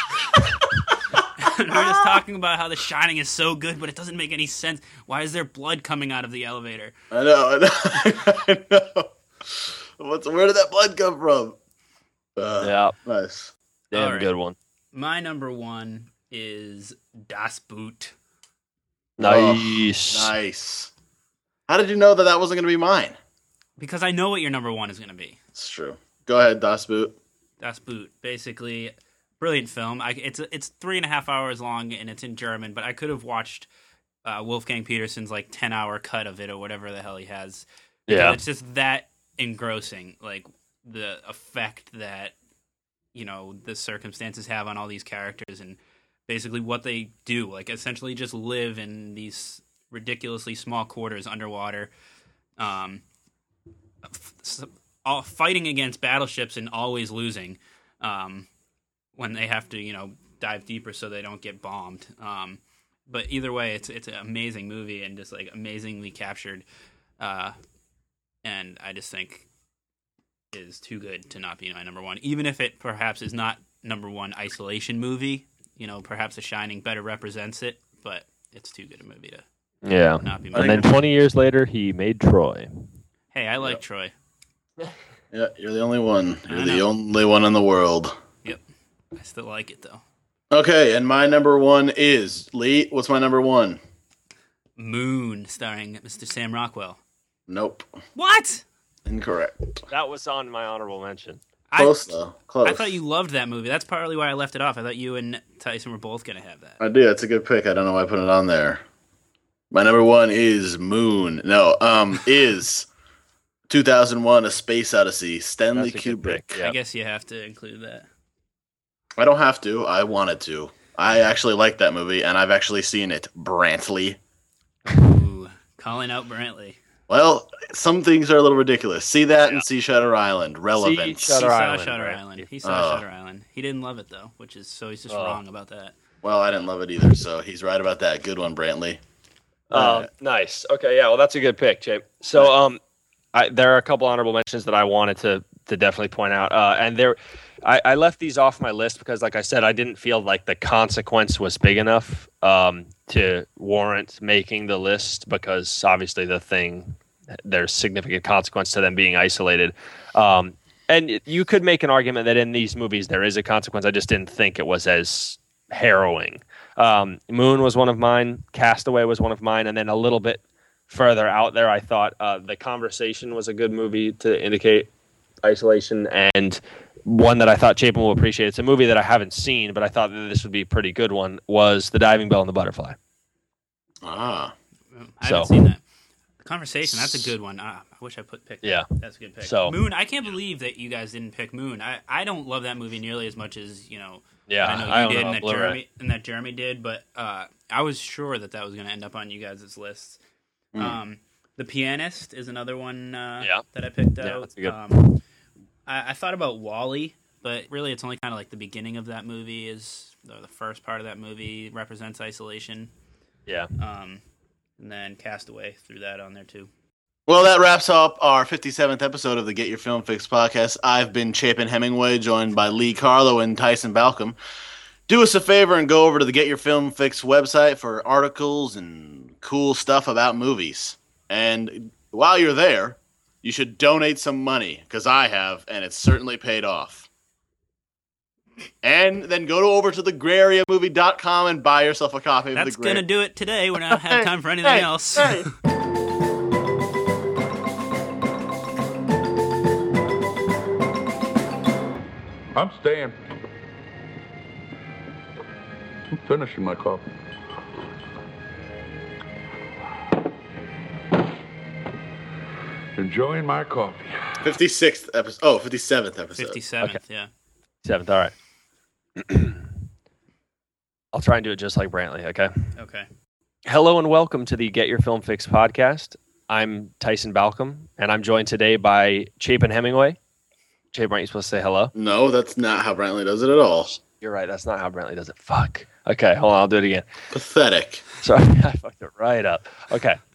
And we were just talking about how The Shining is so good, but it doesn't make any sense. Why is there blood coming out of the elevator? I know, I know, I know. What's where did that blood come from? Uh, yeah, nice, damn right. good one. My number one is Das Boot. Nice, oh, nice. How did you know that that wasn't going to be mine? Because I know what your number one is going to be. It's true. Go ahead, Das Boot. Das Boot, basically. Brilliant film. I, it's it's three and a half hours long and it's in German, but I could have watched uh, Wolfgang Petersen's like ten hour cut of it or whatever the hell he has. Yeah, it's just that engrossing, like the effect that you know the circumstances have on all these characters and basically what they do. Like essentially, just live in these ridiculously small quarters underwater, um, f- all fighting against battleships and always losing. Um, when they have to, you know, dive deeper so they don't get bombed. Um, but either way, it's it's an amazing movie and just like amazingly captured. Uh, and I just think is too good to not be my number one, even if it perhaps is not number one isolation movie. You know, perhaps The Shining better represents it, but it's too good a movie to yeah. not be. And then twenty years later, he made Troy. Hey, I like yep. Troy. Yeah, you're the only one. You're the only one in the world. Yep. I still like it, though. Okay, and my number one is... Lee, what's my number one? Moon, starring Mister Sam Rockwell. Nope. What? Incorrect. That was on my honorable mention. Close, I, though. Close. I thought you loved that movie. That's partly why I left it off. I thought you and Tyson were both going to have that. I do. It's a good pick. I don't know why I put it on there. My number one is Moon. No, um, is... two thousand one, A Space Odyssey, Stanley Kubrick. Yep. I guess you have to include that. I don't have to. I wanted to. I actually like that movie, and I've actually seen it. Brantley. Ooh, calling out Brantley. Well, some things are a little ridiculous. See that yeah. and see Shutter Island. Relevant. See Shutter he Island, saw Shutter right? Island. He saw oh. Shutter Island. He didn't love it, though, which is so he's just oh. wrong about that. Well, I didn't love it either, so he's right about that. Good one, Brantley. Uh, uh, nice. Okay, yeah, well, that's a good pick, Jay. So, um... I, there are a couple honorable mentions that I wanted to to definitely point out, uh, and there, I, I left these off my list because, like I said, I didn't feel like the consequence was big enough um, to warrant making the list because obviously the thing, there's significant consequence to them being isolated, um, and you could make an argument that in these movies there is a consequence. I just didn't think it was as harrowing. Um, Moon was one of mine, Castaway was one of mine, and then a little bit further out there, I thought uh, The Conversation was a good movie to indicate isolation, and one that I thought Chapin will appreciate. It's a movie that I haven't seen, but I thought that this would be a pretty good one, was The Diving Bell and the Butterfly. Ah. I haven't so. seen that. The Conversation, that's a good one. Ah, I wish I put picked Yeah. That. That's a good pick. So, Moon, I can't believe that you guys didn't pick Moon. I, I don't love that movie nearly as much as, you know, yeah, I know you I did know, and that, Jeremy, and that Jeremy did, but uh, I was sure that that was going to end up on you guys' lists. Mm. Um, The Pianist is another one uh, yeah. that I picked yeah, out. That's a good. Um, I, I thought about Wall-E, but really it's only kind of like the beginning of that movie is the, the first part of that movie represents isolation. Yeah. Um, and then Castaway threw that on there too. Well, that wraps up our fifty-seventh episode of the Get Your Film Fix podcast. I've been Chapin Hemingway, joined by Lee Carlo and Tyson Balcom. Do us a favor and go over to the Get Your Film Fix website for articles and cool stuff about movies. And while you're there, you should donate some money, because I have, and it's certainly paid off. And then go to over to the gray area movie dot com and buy yourself a copy of That's the Gray. That's going to do it today. We're not have time for anything hey, else. Hey. I'm staying. I'm finishing my coffee. Enjoying my coffee. fifty-sixth episode. Oh, fifty-seventh episode. fifty-seventh, okay. yeah. Seventh, all right. I'll try and do it just like Brantley, okay? Okay. Hello and welcome to the Get Your Film Fix podcast. I'm Tyson Balcom, and I'm joined today by Chapin Hemingway. Chapin, aren't you supposed to say hello? No, that's not how Brantley does it at all. You're right. That's not how Brantley does it. Fuck. Okay, hold on. I'll do it again. Pathetic. Sorry, I fucked it right up. Okay.